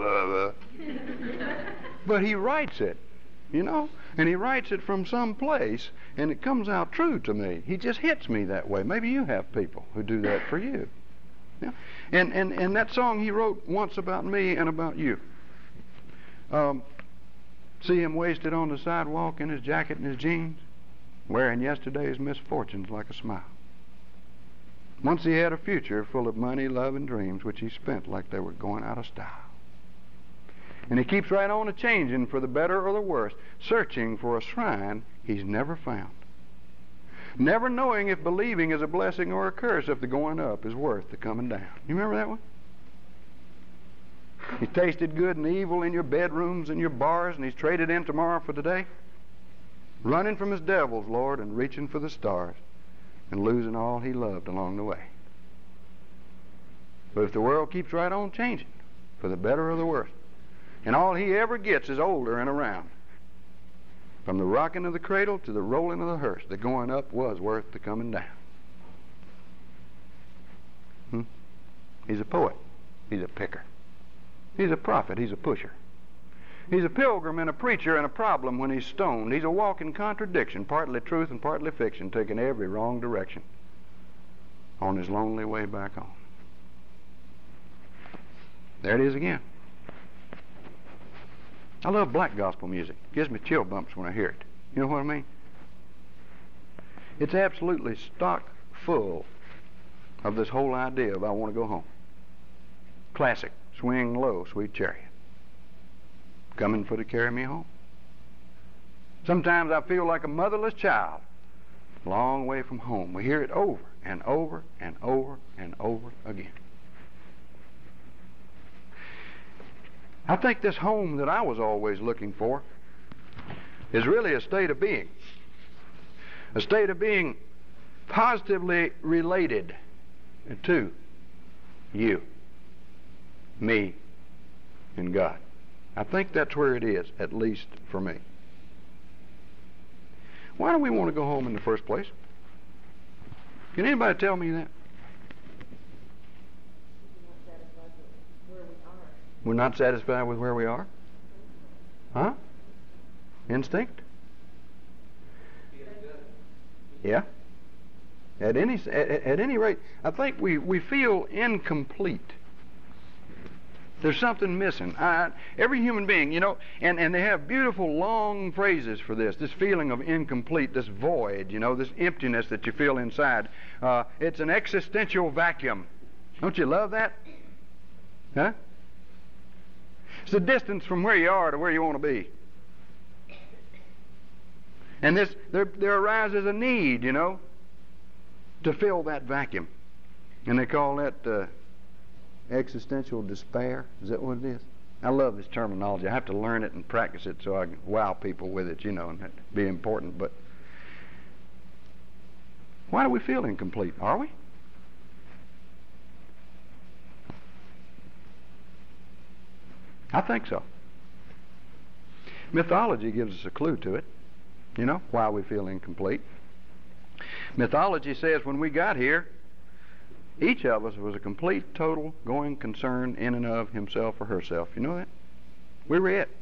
But he writes it, you know, and he writes it from some place, and it comes out true to me. He just hits me that way. Maybe you have people who do that for you. Yeah. And, and, and that song he wrote once about me and about you. Um, see him wasted on the sidewalk in his jacket and his jeans, wearing yesterday's misfortunes like a smile. Once he had a future full of money, love, and dreams, which he spent like they were going out of style. And he keeps right on a-changing for the better or the worse, searching for a shrine he's never found. Never knowing if believing is a blessing or a curse, if the going up is worth the coming down. You remember that one? He tasted good and evil in your bedrooms and your bars, and he's traded in tomorrow for today. Running from his devils, Lord, and reaching for the stars, and losing all he loved along the way. But if the world keeps right on changing, for the better or the worse, and all he ever gets is older and around, from the rocking of the cradle to the rolling of the hearse, the going up was worth the coming down. Hmm? He's a poet. He's a picker. He's a prophet. He's a pusher. He's a pilgrim and a preacher and a problem when he's stoned. He's a walking contradiction, partly truth and partly fiction, taking every wrong direction on his lonely way back home. There it is again. I love black gospel music. It gives me chill bumps when I hear it. You know what I mean? It's absolutely stock full of this whole idea of I want to go home. Classic. Swing low, sweet chariot, coming for to carry me home. Sometimes I feel like a motherless child, long way from home. We hear it over and over and over and over again. I think this home that I was always looking for is really a state of being. A state of being positively related to you, me, and God. I think that's where it is, at least for me. Why do we want to go home in the first place? Can anybody tell me that? We're not satisfied with where we are? Huh? Instinct? Yeah. At any at, at any rate, I think we, we feel incomplete. There's something missing. I, every human being, you know, and, and they have beautiful long phrases for this, this feeling of incomplete, this void, you know, this emptiness that you feel inside. Uh, it's an existential vacuum. Don't you love that? Huh? It's the distance from where you are to where you want to be. And this, there, there arises a need, you know, to fill that vacuum. And they call that uh, existential despair. Is that what it is? I love this terminology. I have to learn it and practice it so I can wow people with it, you know, and that'd be important. But why do we feel incomplete? Are we? I think so. Mythology gives us a clue to it, you know, why we feel incomplete. Mythology says when we got here, each of us was a complete, total, going concern in and of himself or herself. You know that? We were it.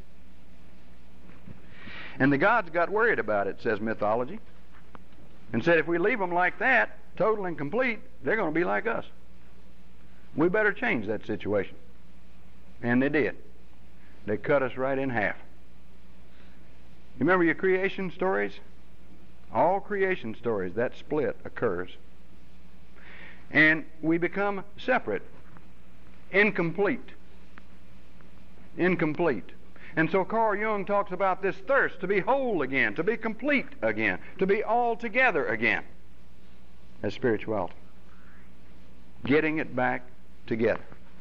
And the gods got worried about it, says mythology, and said if we leave them like that, total and complete, they're going to be like us. We better change that situation. And they did. They cut us right in half. You remember your creation stories? All creation stories, that split occurs. And we become separate, incomplete. Incomplete. And so Carl Jung talks about this thirst to be whole again, to be complete again, to be all together again as spirituality. Getting it back together.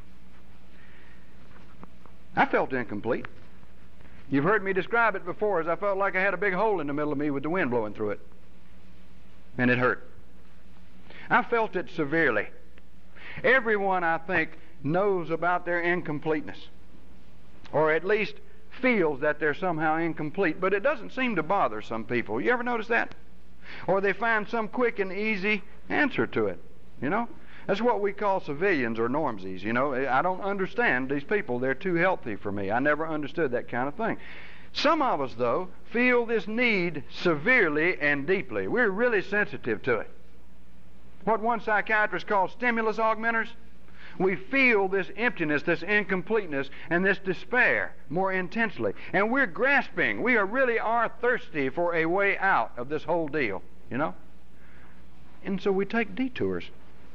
I felt incomplete. You've heard me describe it before as I felt like I had a big hole in the middle of me with the wind blowing through it. And it hurt. I felt it severely. Everyone, I think, knows about their incompleteness. Or at least feels that they're somehow incomplete. But it doesn't seem to bother some people. You ever notice that? Or they find some quick and easy answer to it, you know. That's what we call civilians or normsies, you know. I don't understand these people. They're too healthy for me. I never understood that kind of thing. Some of us, though, feel this need severely and deeply. We're really sensitive to it. What one psychiatrist calls stimulus augmenters. We feel this emptiness, this incompleteness, and this despair more intensely. And we're grasping. We are really are thirsty for a way out of this whole deal, you know. And so we take detours.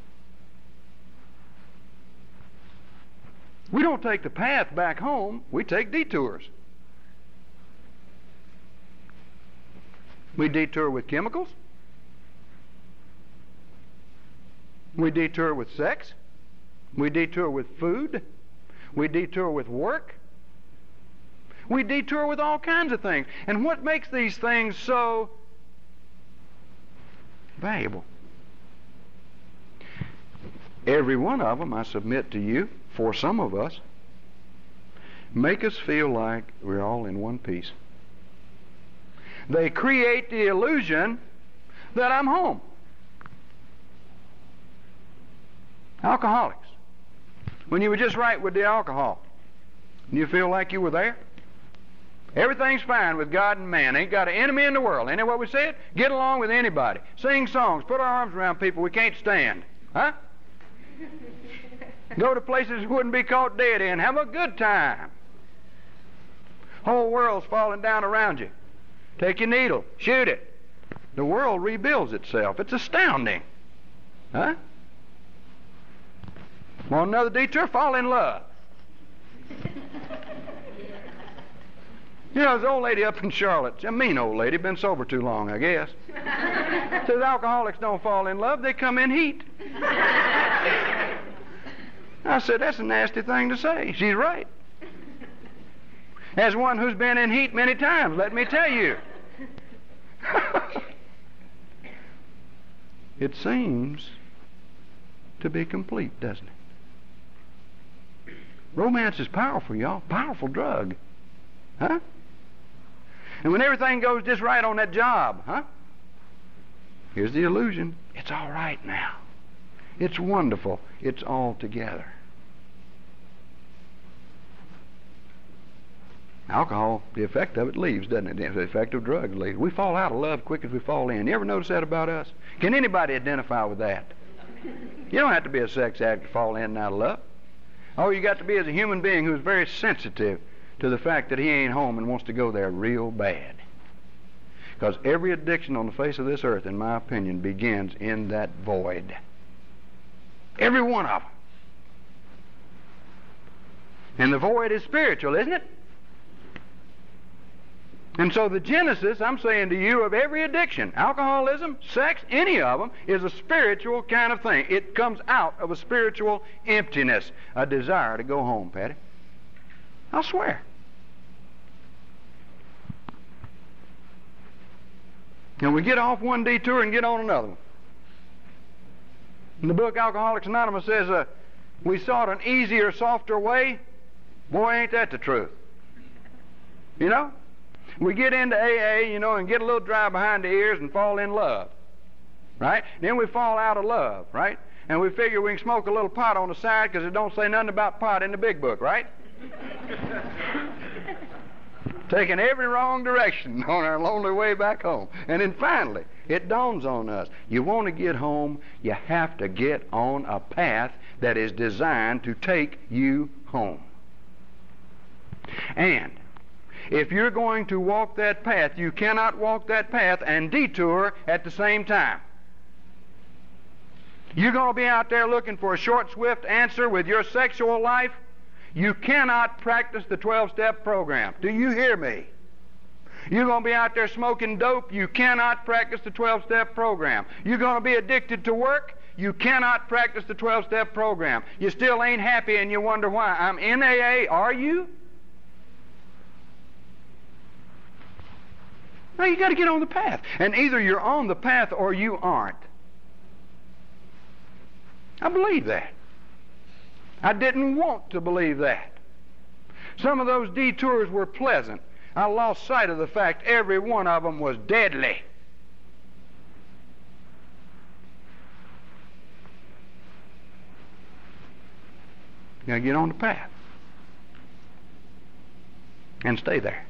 We don't take the path back home. We take detours. We detour with chemicals. We detour with sex. We detour with food. We detour with work. We detour with all kinds of things. And what makes these things so valuable? Every one of them, I submit to you, for some of us, make us feel like we're all in one piece. They create the illusion that I'm home. Alcoholics. When you were just right with the alcohol, and you feel like you were there, everything's fine with God and man. Ain't got an enemy in the world. Ain't that what we said? Get along with anybody. Sing songs. Put our arms around people we can't stand. Huh? Go to places you wouldn't be caught dead in. Have a good time. Whole world's falling down around you. Take your needle. Shoot it. The world rebuilds itself. It's astounding. Huh? Want another detour? Fall in love. You know, there's an old lady up in Charlotte, a mean old lady, been sober too long, I guess. Says alcoholics don't fall in love, they come in heat. I said, that's a nasty thing to say. She's right. As one who's been in heat many times, let me tell you. It seems to be complete, doesn't it? Romance is powerful, y'all. Powerful drug. Huh? And when everything goes just right on that job, huh? Here's the illusion. It's all right now. It's wonderful. It's all together. Alcohol, the effect of it leaves, doesn't it? The effect of drugs leaves. We fall out of love quick as we fall in. You ever notice that about us? Can anybody identify with that? You don't have to be a sex addict to fall in and out of love. All you got to be is a human being who's very sensitive to the fact that he ain't home and wants to go there real bad. Because every addiction on the face of this earth, in my opinion, begins in that void. Every one of them. And the void is spiritual, isn't it? And so the genesis, I'm saying to you, of every addiction, alcoholism, sex, any of them, is a spiritual kind of thing. It comes out of a spiritual emptiness, a desire to go home, Patty. I'll swear. And we get off one detour and get on another one. In the book Alcoholics Anonymous says, uh, we sought an easier, softer way. Boy, ain't that the truth. You know? We get into A A, you know, and get a little dry behind the ears and fall in love. Right? Then we fall out of love, right? And we figure we can smoke a little pot on the side because it don't say nothing about pot in the big book, right? Taking every wrong direction on our lonely way back home. And then finally, it dawns on us. You want to get home, you have to get on a path that is designed to take you home. And if you're going to walk that path, you cannot walk that path and detour at the same time. You're going to be out there looking for a short, swift answer with your sexual life. You cannot practice the twelve-step program. Do you hear me? You're going to be out there smoking dope. You cannot practice the twelve-step program. You're going to be addicted to work. You cannot practice the twelve-step program. You still ain't happy and you wonder why. I'm in A A. Are you? No, you got to get on the path. And either you're on the path or you aren't. I believe that. I didn't want to believe that. Some of those detours were pleasant. I lost sight of the fact every one of them was deadly. You gotta get on the path and stay there.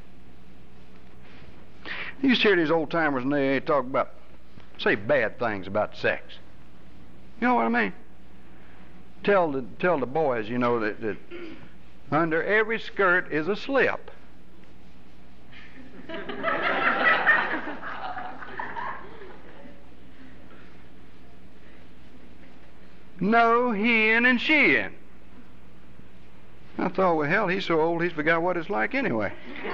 You used to hear these old timers and they talk about, say bad things about sex. You know what I mean? Tell the tell the boys, you know, that, that under every skirt is a slip. No he-in and she-in. I thought, well, hell, he's so old he's forgot what it's like anyway.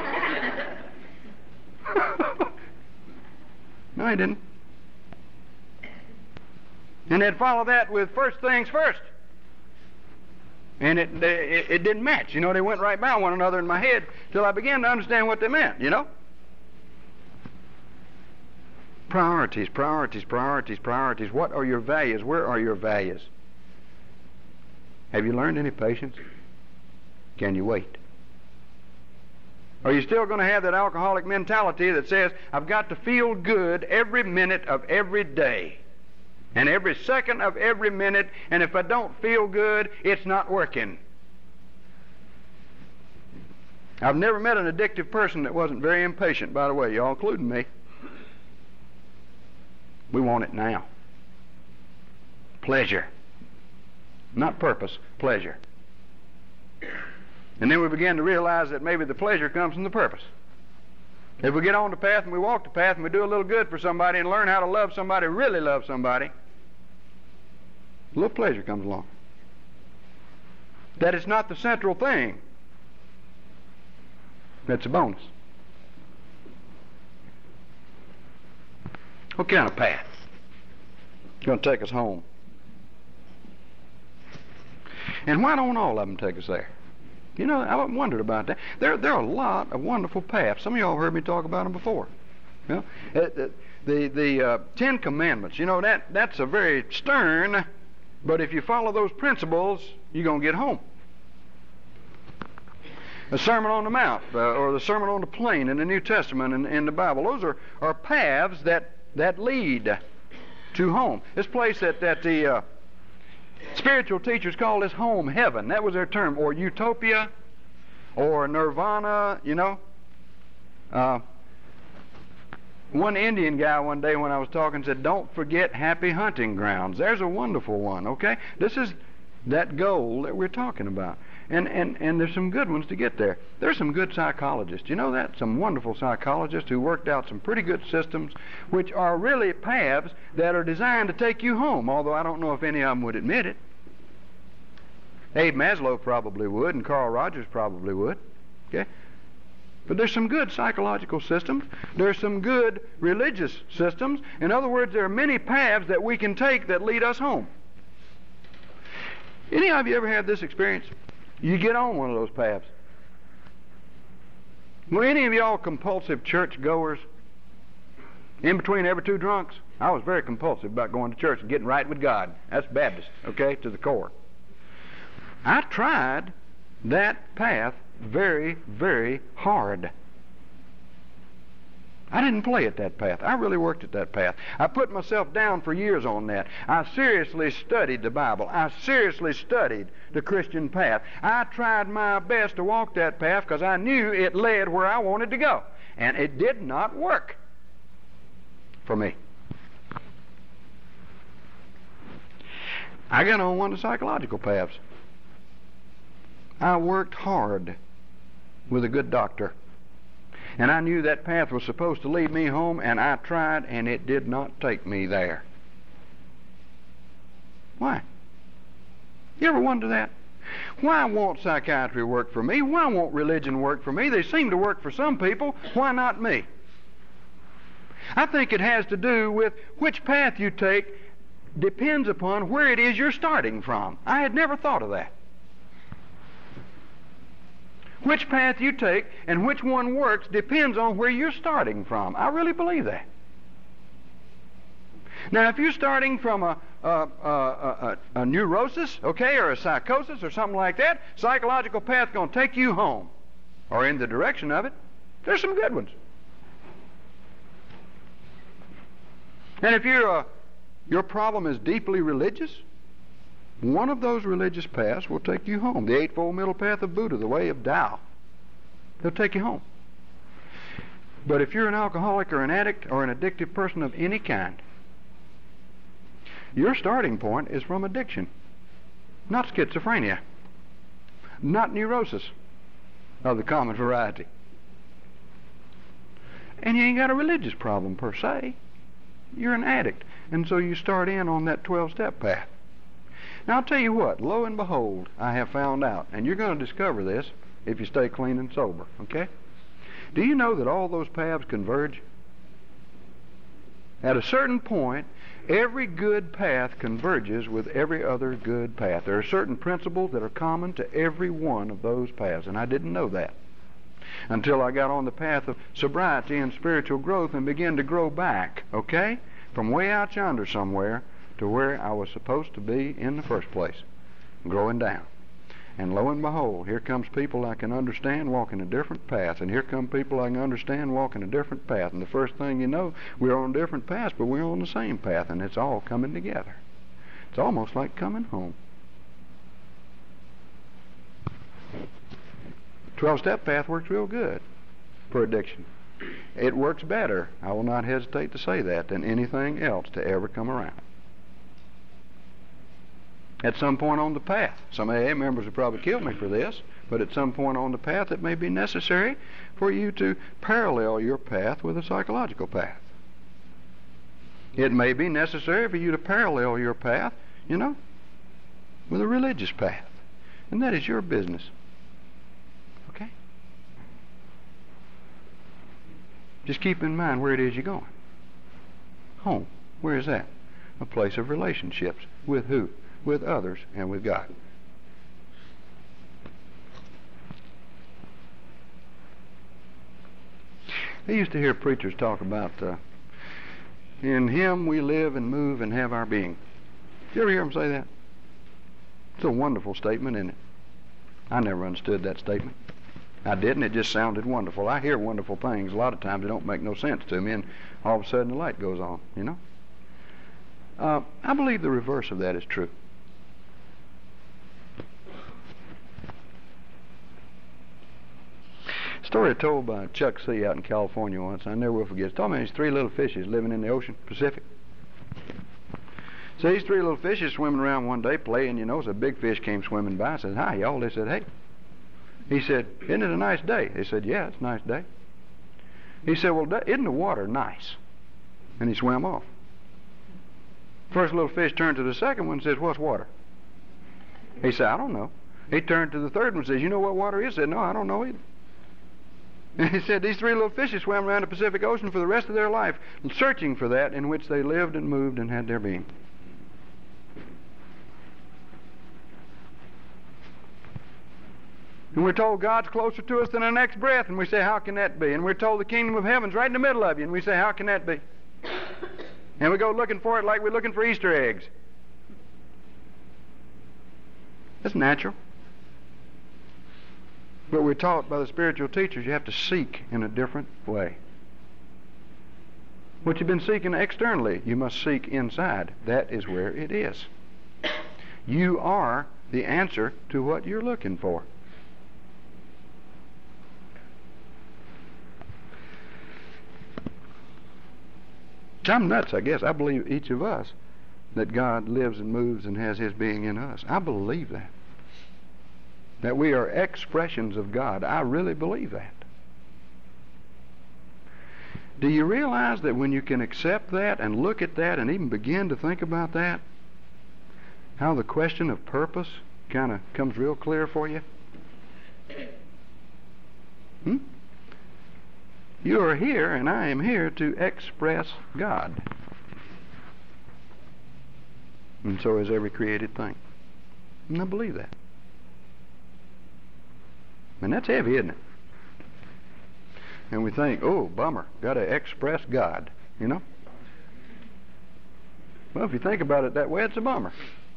No, he didn't. And they'd follow that with first things first. And it, it it didn't match. You know, they went right by one another in my head till I began to understand what they meant, you know? Priorities, priorities, priorities, priorities. What are your values? Where are your values? Have you learned any patience? Can you wait? Are you still going to have that alcoholic mentality that says, I've got to feel good every minute of every day, and every second of every minute, and if I don't feel good, it's not working? I've never met an addictive person that wasn't very impatient, by the way, y'all, including me. We want it now. Pleasure. Not purpose, pleasure. And then we begin to realize that maybe the pleasure comes from the purpose. If we get on the path and we walk the path and we do a little good for somebody and learn how to love somebody, really love somebody, a little pleasure comes along. That it's not the central thing. That's a bonus. What kind of path is going to take us home? And why don't all of them take us there? You know, I've wondered about that. There, there are a lot of wonderful paths. Some of y'all have heard me talk about them before. You know, the the, the uh, Ten Commandments. You know, that that's a very stern, but if you follow those principles, you're going to get home. The Sermon on the Mount, uh, or the Sermon on the Plain in the New Testament and in, in the Bible. Those are, are paths that that lead to home. This place that that the uh, spiritual teachers call this home heaven. That was their term, or utopia, or nirvana, you know. Uh, one Indian guy one day when I was talking said, don't forget happy hunting grounds. There's a wonderful one, okay? This is that goal that we're talking about. And, and, and there's some good ones to get there. There's some good psychologists. You know that? Some wonderful psychologists who worked out some pretty good systems which are really paths that are designed to take you home, although I don't know if any of them would admit it. Abe Maslow probably would, and Carl Rogers probably would. Okay? But there's some good psychological systems. There's some good religious systems. In other words, there are many paths that we can take that lead us home. Any of you ever had this experience? You get on one of those paths. Were any of y'all compulsive church goers? In between every two drunks? I was very compulsive about going to church and getting right with God. That's Baptist, okay, to the core. I tried that path very, very hard. I didn't play at that path. I really worked at that path. I put myself down for years on that. I seriously studied the Bible. I seriously studied the Christian path. I tried my best to walk that path because I knew it led where I wanted to go. And it did not work for me. I got on one of the psychological paths. I worked hard with a good doctor. And I knew that path was supposed to lead me home, and I tried, and it did not take me there. Why? You ever wonder that? Why won't psychiatry work for me? Why won't religion work for me? They seem to work for some people. Why not me? I think it has to do with which path you take depends upon where it is you're starting from. I had never thought of that. Which path you take and which one works depends on where you're starting from. I really believe that. Now, if you're starting from a, a, a, a, a neurosis, okay, or a psychosis or something like that, psychological path's going to take you home or in the direction of it. There's some good ones. And if you're a, your problem is deeply religious, One of those religious paths will take you home. The Eightfold Middle Path of Buddha, the way of Tao. They'll take you home. But if you're an alcoholic or an addict or an addictive person of any kind, your starting point is from addiction, not schizophrenia, not neurosis of the common variety. And you ain't got a religious problem per se. You're an addict. And so you start in on that twelve-step path. Now I'll tell you what, lo and behold, I have found out, and you're going to discover this if you stay clean and sober, okay? Do you know that all those paths converge? At a certain point, every good path converges with every other good path. There are certain principles that are common to every one of those paths, and I didn't know that until I got on the path of sobriety and spiritual growth and began to grow back, okay, from way out yonder somewhere to where I was supposed to be in the first place, growing down. And lo and behold, here comes people I can understand walking a different path, and here come people I can understand walking a different path, and the first thing you know, we're on different paths, but we're on the same path, and it's all coming together. It's almost like coming home. twelve-step path works real good for addiction. It works better, I will not hesitate to say that, than anything else to ever come around. At some point on the path, some A A members will probably kill me for this, but at some point on the path it may be necessary for you to parallel your path with a psychological path. It may be necessary for you to parallel your path, you know, with a religious path. And that is your business. Okay? Just keep in mind where it is you're going. Home. Where is that? A place of relationships. With who? With others and with God. I used to hear preachers talk about uh, in Him we live and move and have our being. Did you ever hear them say that? It's a wonderful statement, isn't it? I never understood that statement. I didn't. It just sounded wonderful. I hear wonderful things. A lot of times they don't make no sense to me, and all of a sudden the light goes on, you know? Uh, I believe the reverse of that is true. Story told by Chuck C. out in California once, I never will forget. He told me these three little fishes living in the ocean, Pacific. So these three little fishes swimming around one day playing, you know, so a big fish came swimming by and said, "Hi, y'all." They said, "Hey." He said, "Isn't it a nice day?" They said, "Yeah, it's a nice day." He said, "Well, isn't the water nice?" And he swam off. First little fish turned to the second one and says, "What's water?" He said, "I don't know." He turned to the third one and says, "You know what water is?" He said, "No, I don't know either." And he said these three little fishes swam around the Pacific Ocean for the rest of their life, searching for that in which they lived and moved and had their being. And we're told God's closer to us than our next breath, and we say, "How can that be?" And we're told the kingdom of heaven's right in the middle of you, and we say, "How can that be?" And we go looking for it like we're looking for Easter eggs. That's natural. But we're taught by the spiritual teachers you have to seek in a different way. What you've been seeking externally, you must seek inside. That is where it is. You are the answer to what you're looking for. I'm nuts, I guess. I believe each of us that God lives and moves and has His being in us. I believe that. That we are expressions of God. I really believe that. Do you realize that when you can accept that and look at that and even begin to think about that, how the question of purpose kind of comes real clear for you? Hmm? You are here, and I am here to express God. And so is every created thing. And I believe that. And that's heavy, isn't it? And we think, oh, bummer, got to express God, you know? Well, if you think about it that way, it's a bummer.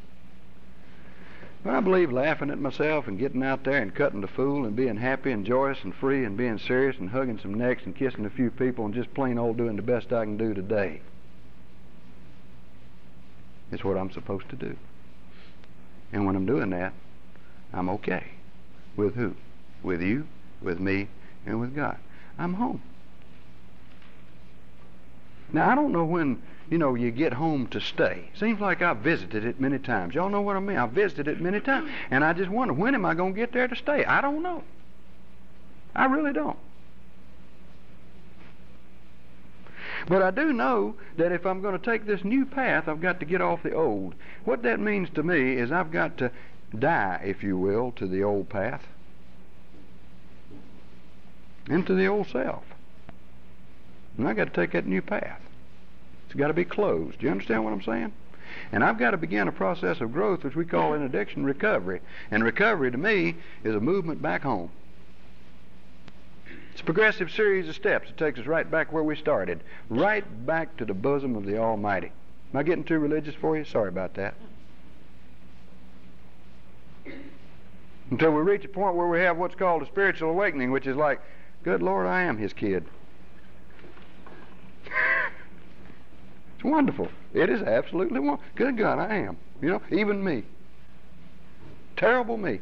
But I believe laughing at myself and getting out there and cutting the fool and being happy and joyous and free and being serious and hugging some necks and kissing a few people and just plain old doing the best I can do today is what I'm supposed to do. And when I'm doing that, I'm okay. With who? With you, with me, and with God. I'm home. Now, I don't know when, you know, you get home to stay. Seems like I've visited it many times. Y'all know what I mean? I've visited it many times. And I just wonder, when am I going to get there to stay? I don't know. I really don't. But I do know that if I'm going to take this new path, I've got to get off the old. What that means to me is I've got to die, if you will, to the old path. Into the old self. And I've got to take that new path. It's got to be closed. Do you understand what I'm saying? And I've got to begin a process of growth, which we call in addiction recovery. And recovery to me is a movement back home. It's a progressive series of steps. It takes us right back where we started. Right back to the bosom of the Almighty. Am I getting too religious for you? Sorry about that. Until we reach a point where we have what's called a spiritual awakening, which is like, good Lord, I am His kid. It's wonderful. It is absolutely wonderful. Good God, I am. You know, even me. Terrible me.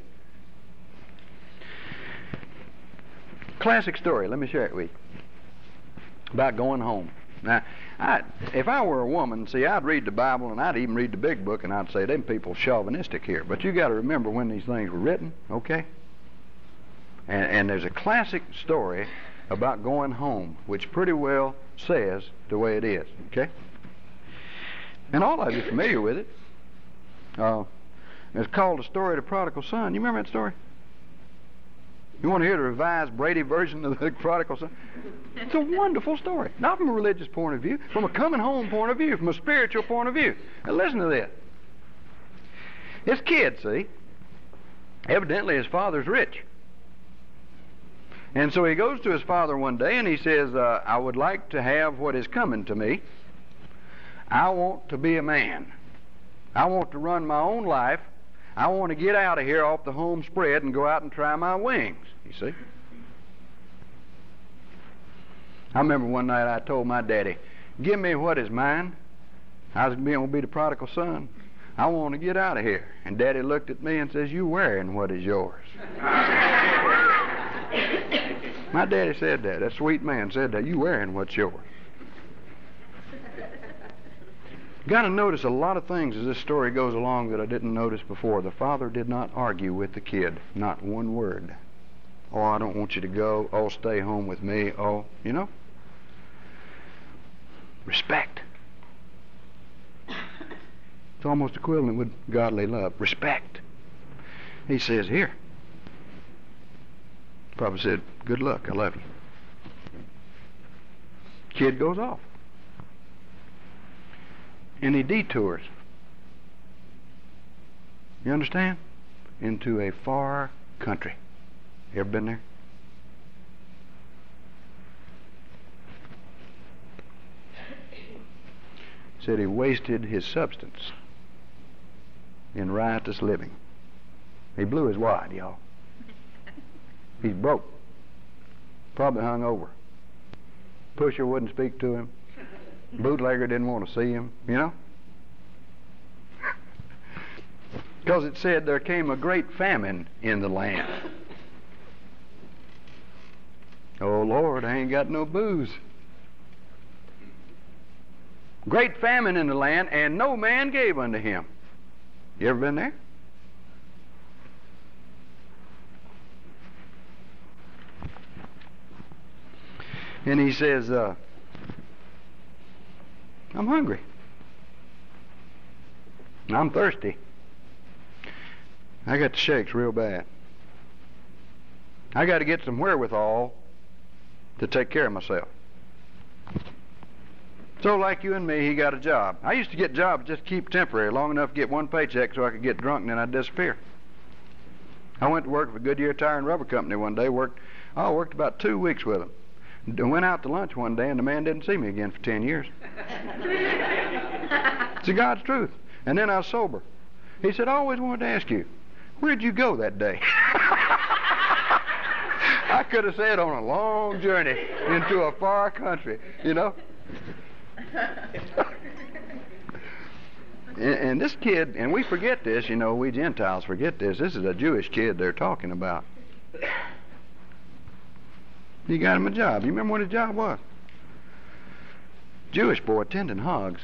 Classic story. Let me share it with you. About going home. Now, I, if I were a woman, see, I'd read the Bible and I'd even read the big book and I'd say, them people chauvinistic here. But you got to remember when these things were written, okay? And, and there's a classic story about going home, which pretty well says the way it is, okay? And all of you are familiar with it. Uh, it's called The Story of the Prodigal Son. You remember that story? You want to hear the revised Brady version of the Prodigal Son? It's a wonderful story. Not from a religious point of view, from a coming home point of view, from a spiritual point of view. Now listen to this. This kid, see, evidently his father's rich. And so he goes to his father one day and he says, uh, I would like to have what is coming to me. I want to be a man. I want to run my own life. I want to get out of here off the home spread and go out and try my wings, you see. I remember one night I told my daddy, give me what is mine. I was going to be the prodigal son. I want to get out of here. And Daddy looked at me and says, you wearing what is yours. My daddy said that. That sweet man said that. You wearing what's yours. Got to notice a lot of things as this story goes along that I didn't notice before. The father did not argue with the kid. Not one word. Oh, I don't want you to go. Oh, stay home with me. Oh, you know. Respect. It's almost equivalent with godly love. Respect. He says, here. Probably said, good luck. I love you. Kid goes off. And he detours. You understand? Into a far country. You ever been there? Said he wasted his substance in riotous living. He blew his wad, y'all. He's broke. Probably hung over. Pusher wouldn't speak to him. Bootlegger didn't want to see him, you know? Because it said there came a great famine in the land. Oh, Lord, I ain't got no booze. Great famine in the land, and no man gave unto him. You ever been there? And he says, uh, I'm hungry. I'm thirsty. I got the shakes real bad. I got to get some wherewithal to take care of myself. So like you and me, he got a job. I used to get jobs just to keep temporary, long enough to get one paycheck so I could get drunk and then I'd disappear. I went to work for Goodyear Tire and Rubber Company one day. Worked, oh, worked about two weeks with them. Went out to lunch one day and the man didn't see me again for ten years. It's God's truth. And then I was sober. He said, I always wanted to ask you, where'd you go that day? I could have said on a long journey into a far country, you know. And, and this kid, and we forget this, you know, we Gentiles forget this. This is a Jewish kid they're talking about. He got him a job. You remember what his job was? Jewish boy tending hogs.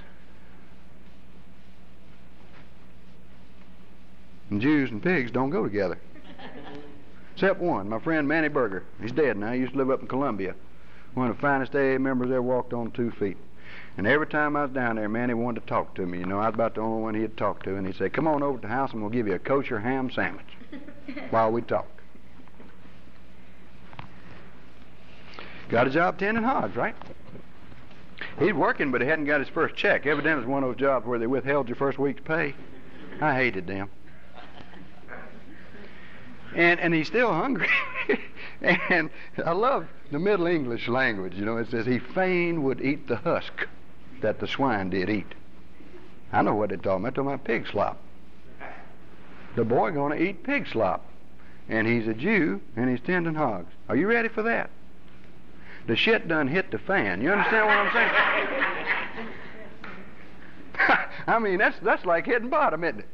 And Jews and pigs don't go together. Except one, my friend Manny Berger. He's dead now. He used to live up in Columbia. One of the finest A A members ever walked on two feet. And every time I was down there, Manny wanted to talk to me. You know, I was about the only one he'd talk to. And he'd say, come on over to the house and we'll give you a kosher ham sandwich while we talk. Got a job tending hogs, right? He's working, but he hadn't got his first check. Evidently, it was one of those jobs where they withheld your first week's pay. I hated them. And and he's still hungry. And I love the Middle English language. You know, it says he fain would eat the husk that the swine did eat. I know what they're talking about. They're talking about pig slop. The boy going to eat pig slop. And he's a Jew, and he's tending hogs. Are you ready for that? The shit done hit the fan. You understand what I'm saying? I mean, that's that's like hitting bottom, isn't it?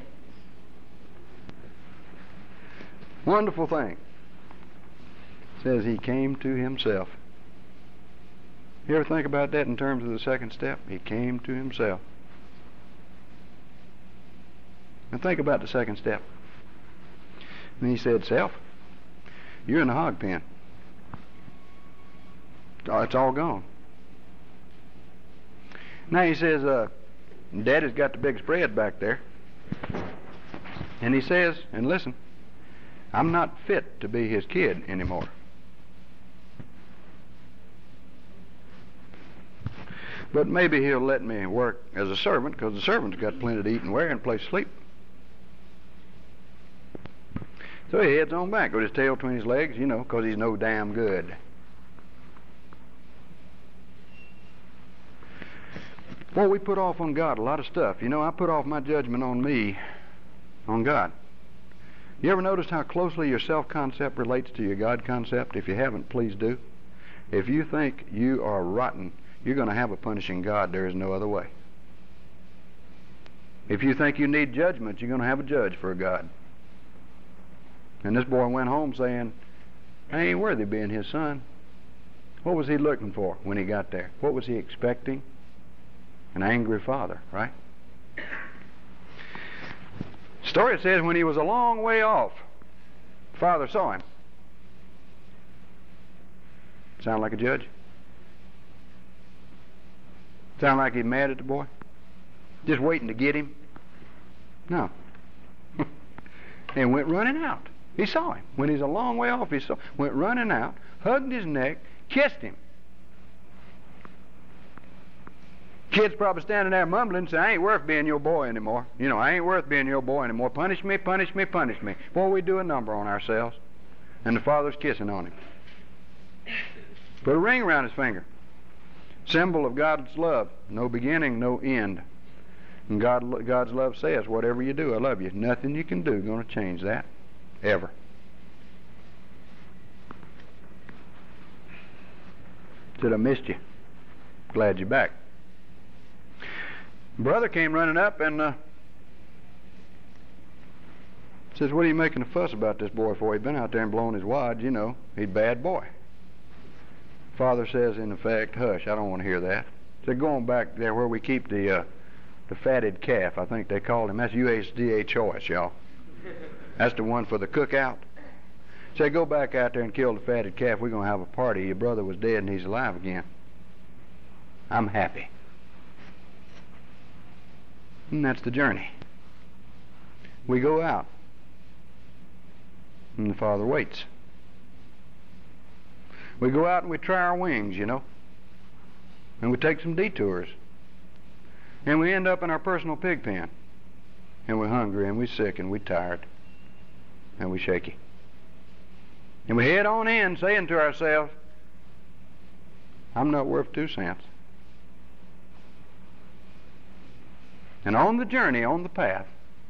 Wonderful thing. Says he came to himself. You ever think about that in terms of the second step? He came to himself. Now think about the second step. And he said, self, you're in the hog pen. Oh, it's all gone. Now he says, uh, Daddy's got the big spread back there. And he says, and listen, I'm not fit to be his kid anymore. But maybe he'll let me work as a servant, because the servant's got plenty to eat and wear and a place to sleep. So he heads on back with his tail between his legs, you know, because he's no damn good. Boy, we put off on God a lot of stuff. You know, I put off my judgment on me, on God. You ever noticed how closely your self-concept relates to your God concept? If you haven't, please do. If you think you are rotten, you're going to have a punishing God. There is no other way. If you think you need judgment, you're going to have a judge for a God. And this boy went home saying, I ain't worthy of being his son. What was he looking for when he got there? What was he expecting? An angry father, right? Story says when he was a long way off, father saw him. Sound like a judge? Sound like he's mad at the boy? Just waiting to get him? No. And went running out. He saw him. When he's a long way off, he saw went running out, hugged his neck, kissed him. Kid's probably standing there mumbling, saying, I ain't worth being your boy anymore. You know, I ain't worth being your boy anymore. Punish me, punish me, punish me. Boy, we do a number on ourselves. And the father's kissing on him. Put a ring around his finger. Symbol of God's love. No beginning, no end. And God, God's love says, whatever you do, I love you. Nothing you can do going to change that. Ever. Said, I missed you. Glad you're back. Brother came running up and uh, says, what are you making a fuss about this boy for? He'd been out there and blown his wad, you know. He's a bad boy. Father says, in effect, hush, I don't want to hear that. Said, go on back there where we keep the uh, the fatted calf, I think they called him. That's U S D A choice, y'all. That's the one for the cookout. Said, go back out there and kill the fatted calf. We're going to have a party. Your brother was dead and he's alive again. I'm happy. And that's the journey. We go out. And the Father waits. We go out and we try our wings, you know. And we take some detours. And we end up in our personal pig pen. And we're hungry and we're sick and we're tired. And we're shaky. And we head on in saying to ourselves, I'm not worth two cents. And on the journey, on the path,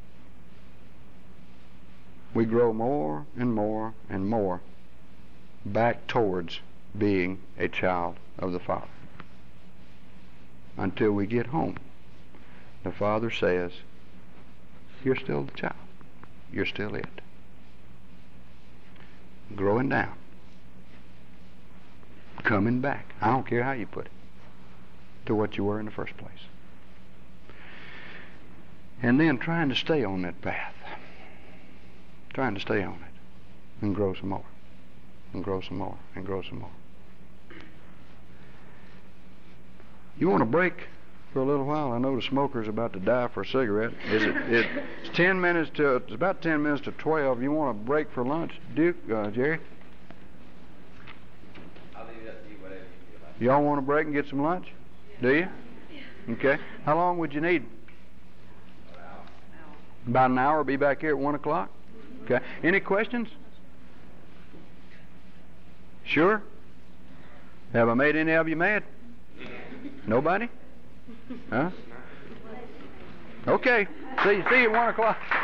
we grow more and more and more back towards being a child of the Father until we get home. the Father says, you're still the child. You're still it. Growing down. Coming back. I don't care how you put it. To what you were in the first place. And then trying to stay on that path. Trying to stay on it. And grow some more. And grow some more. And grow some more. You want to break for a little while? I know the smoker's about to die for a cigarette. Is it? it it's ten minutes to. It's about ten minutes to twelve. You want to break for lunch, Duke, uh, Jerry? I'll leave that to you, whatever you feel like. Y'all want to break and get some lunch? Do you? Okay. How long would you need? About an hour. Be back here at one o'clock. Okay. Any questions? Sure. Have I made any of you mad? Nobody? Huh? Okay. See you. See you at one o'clock.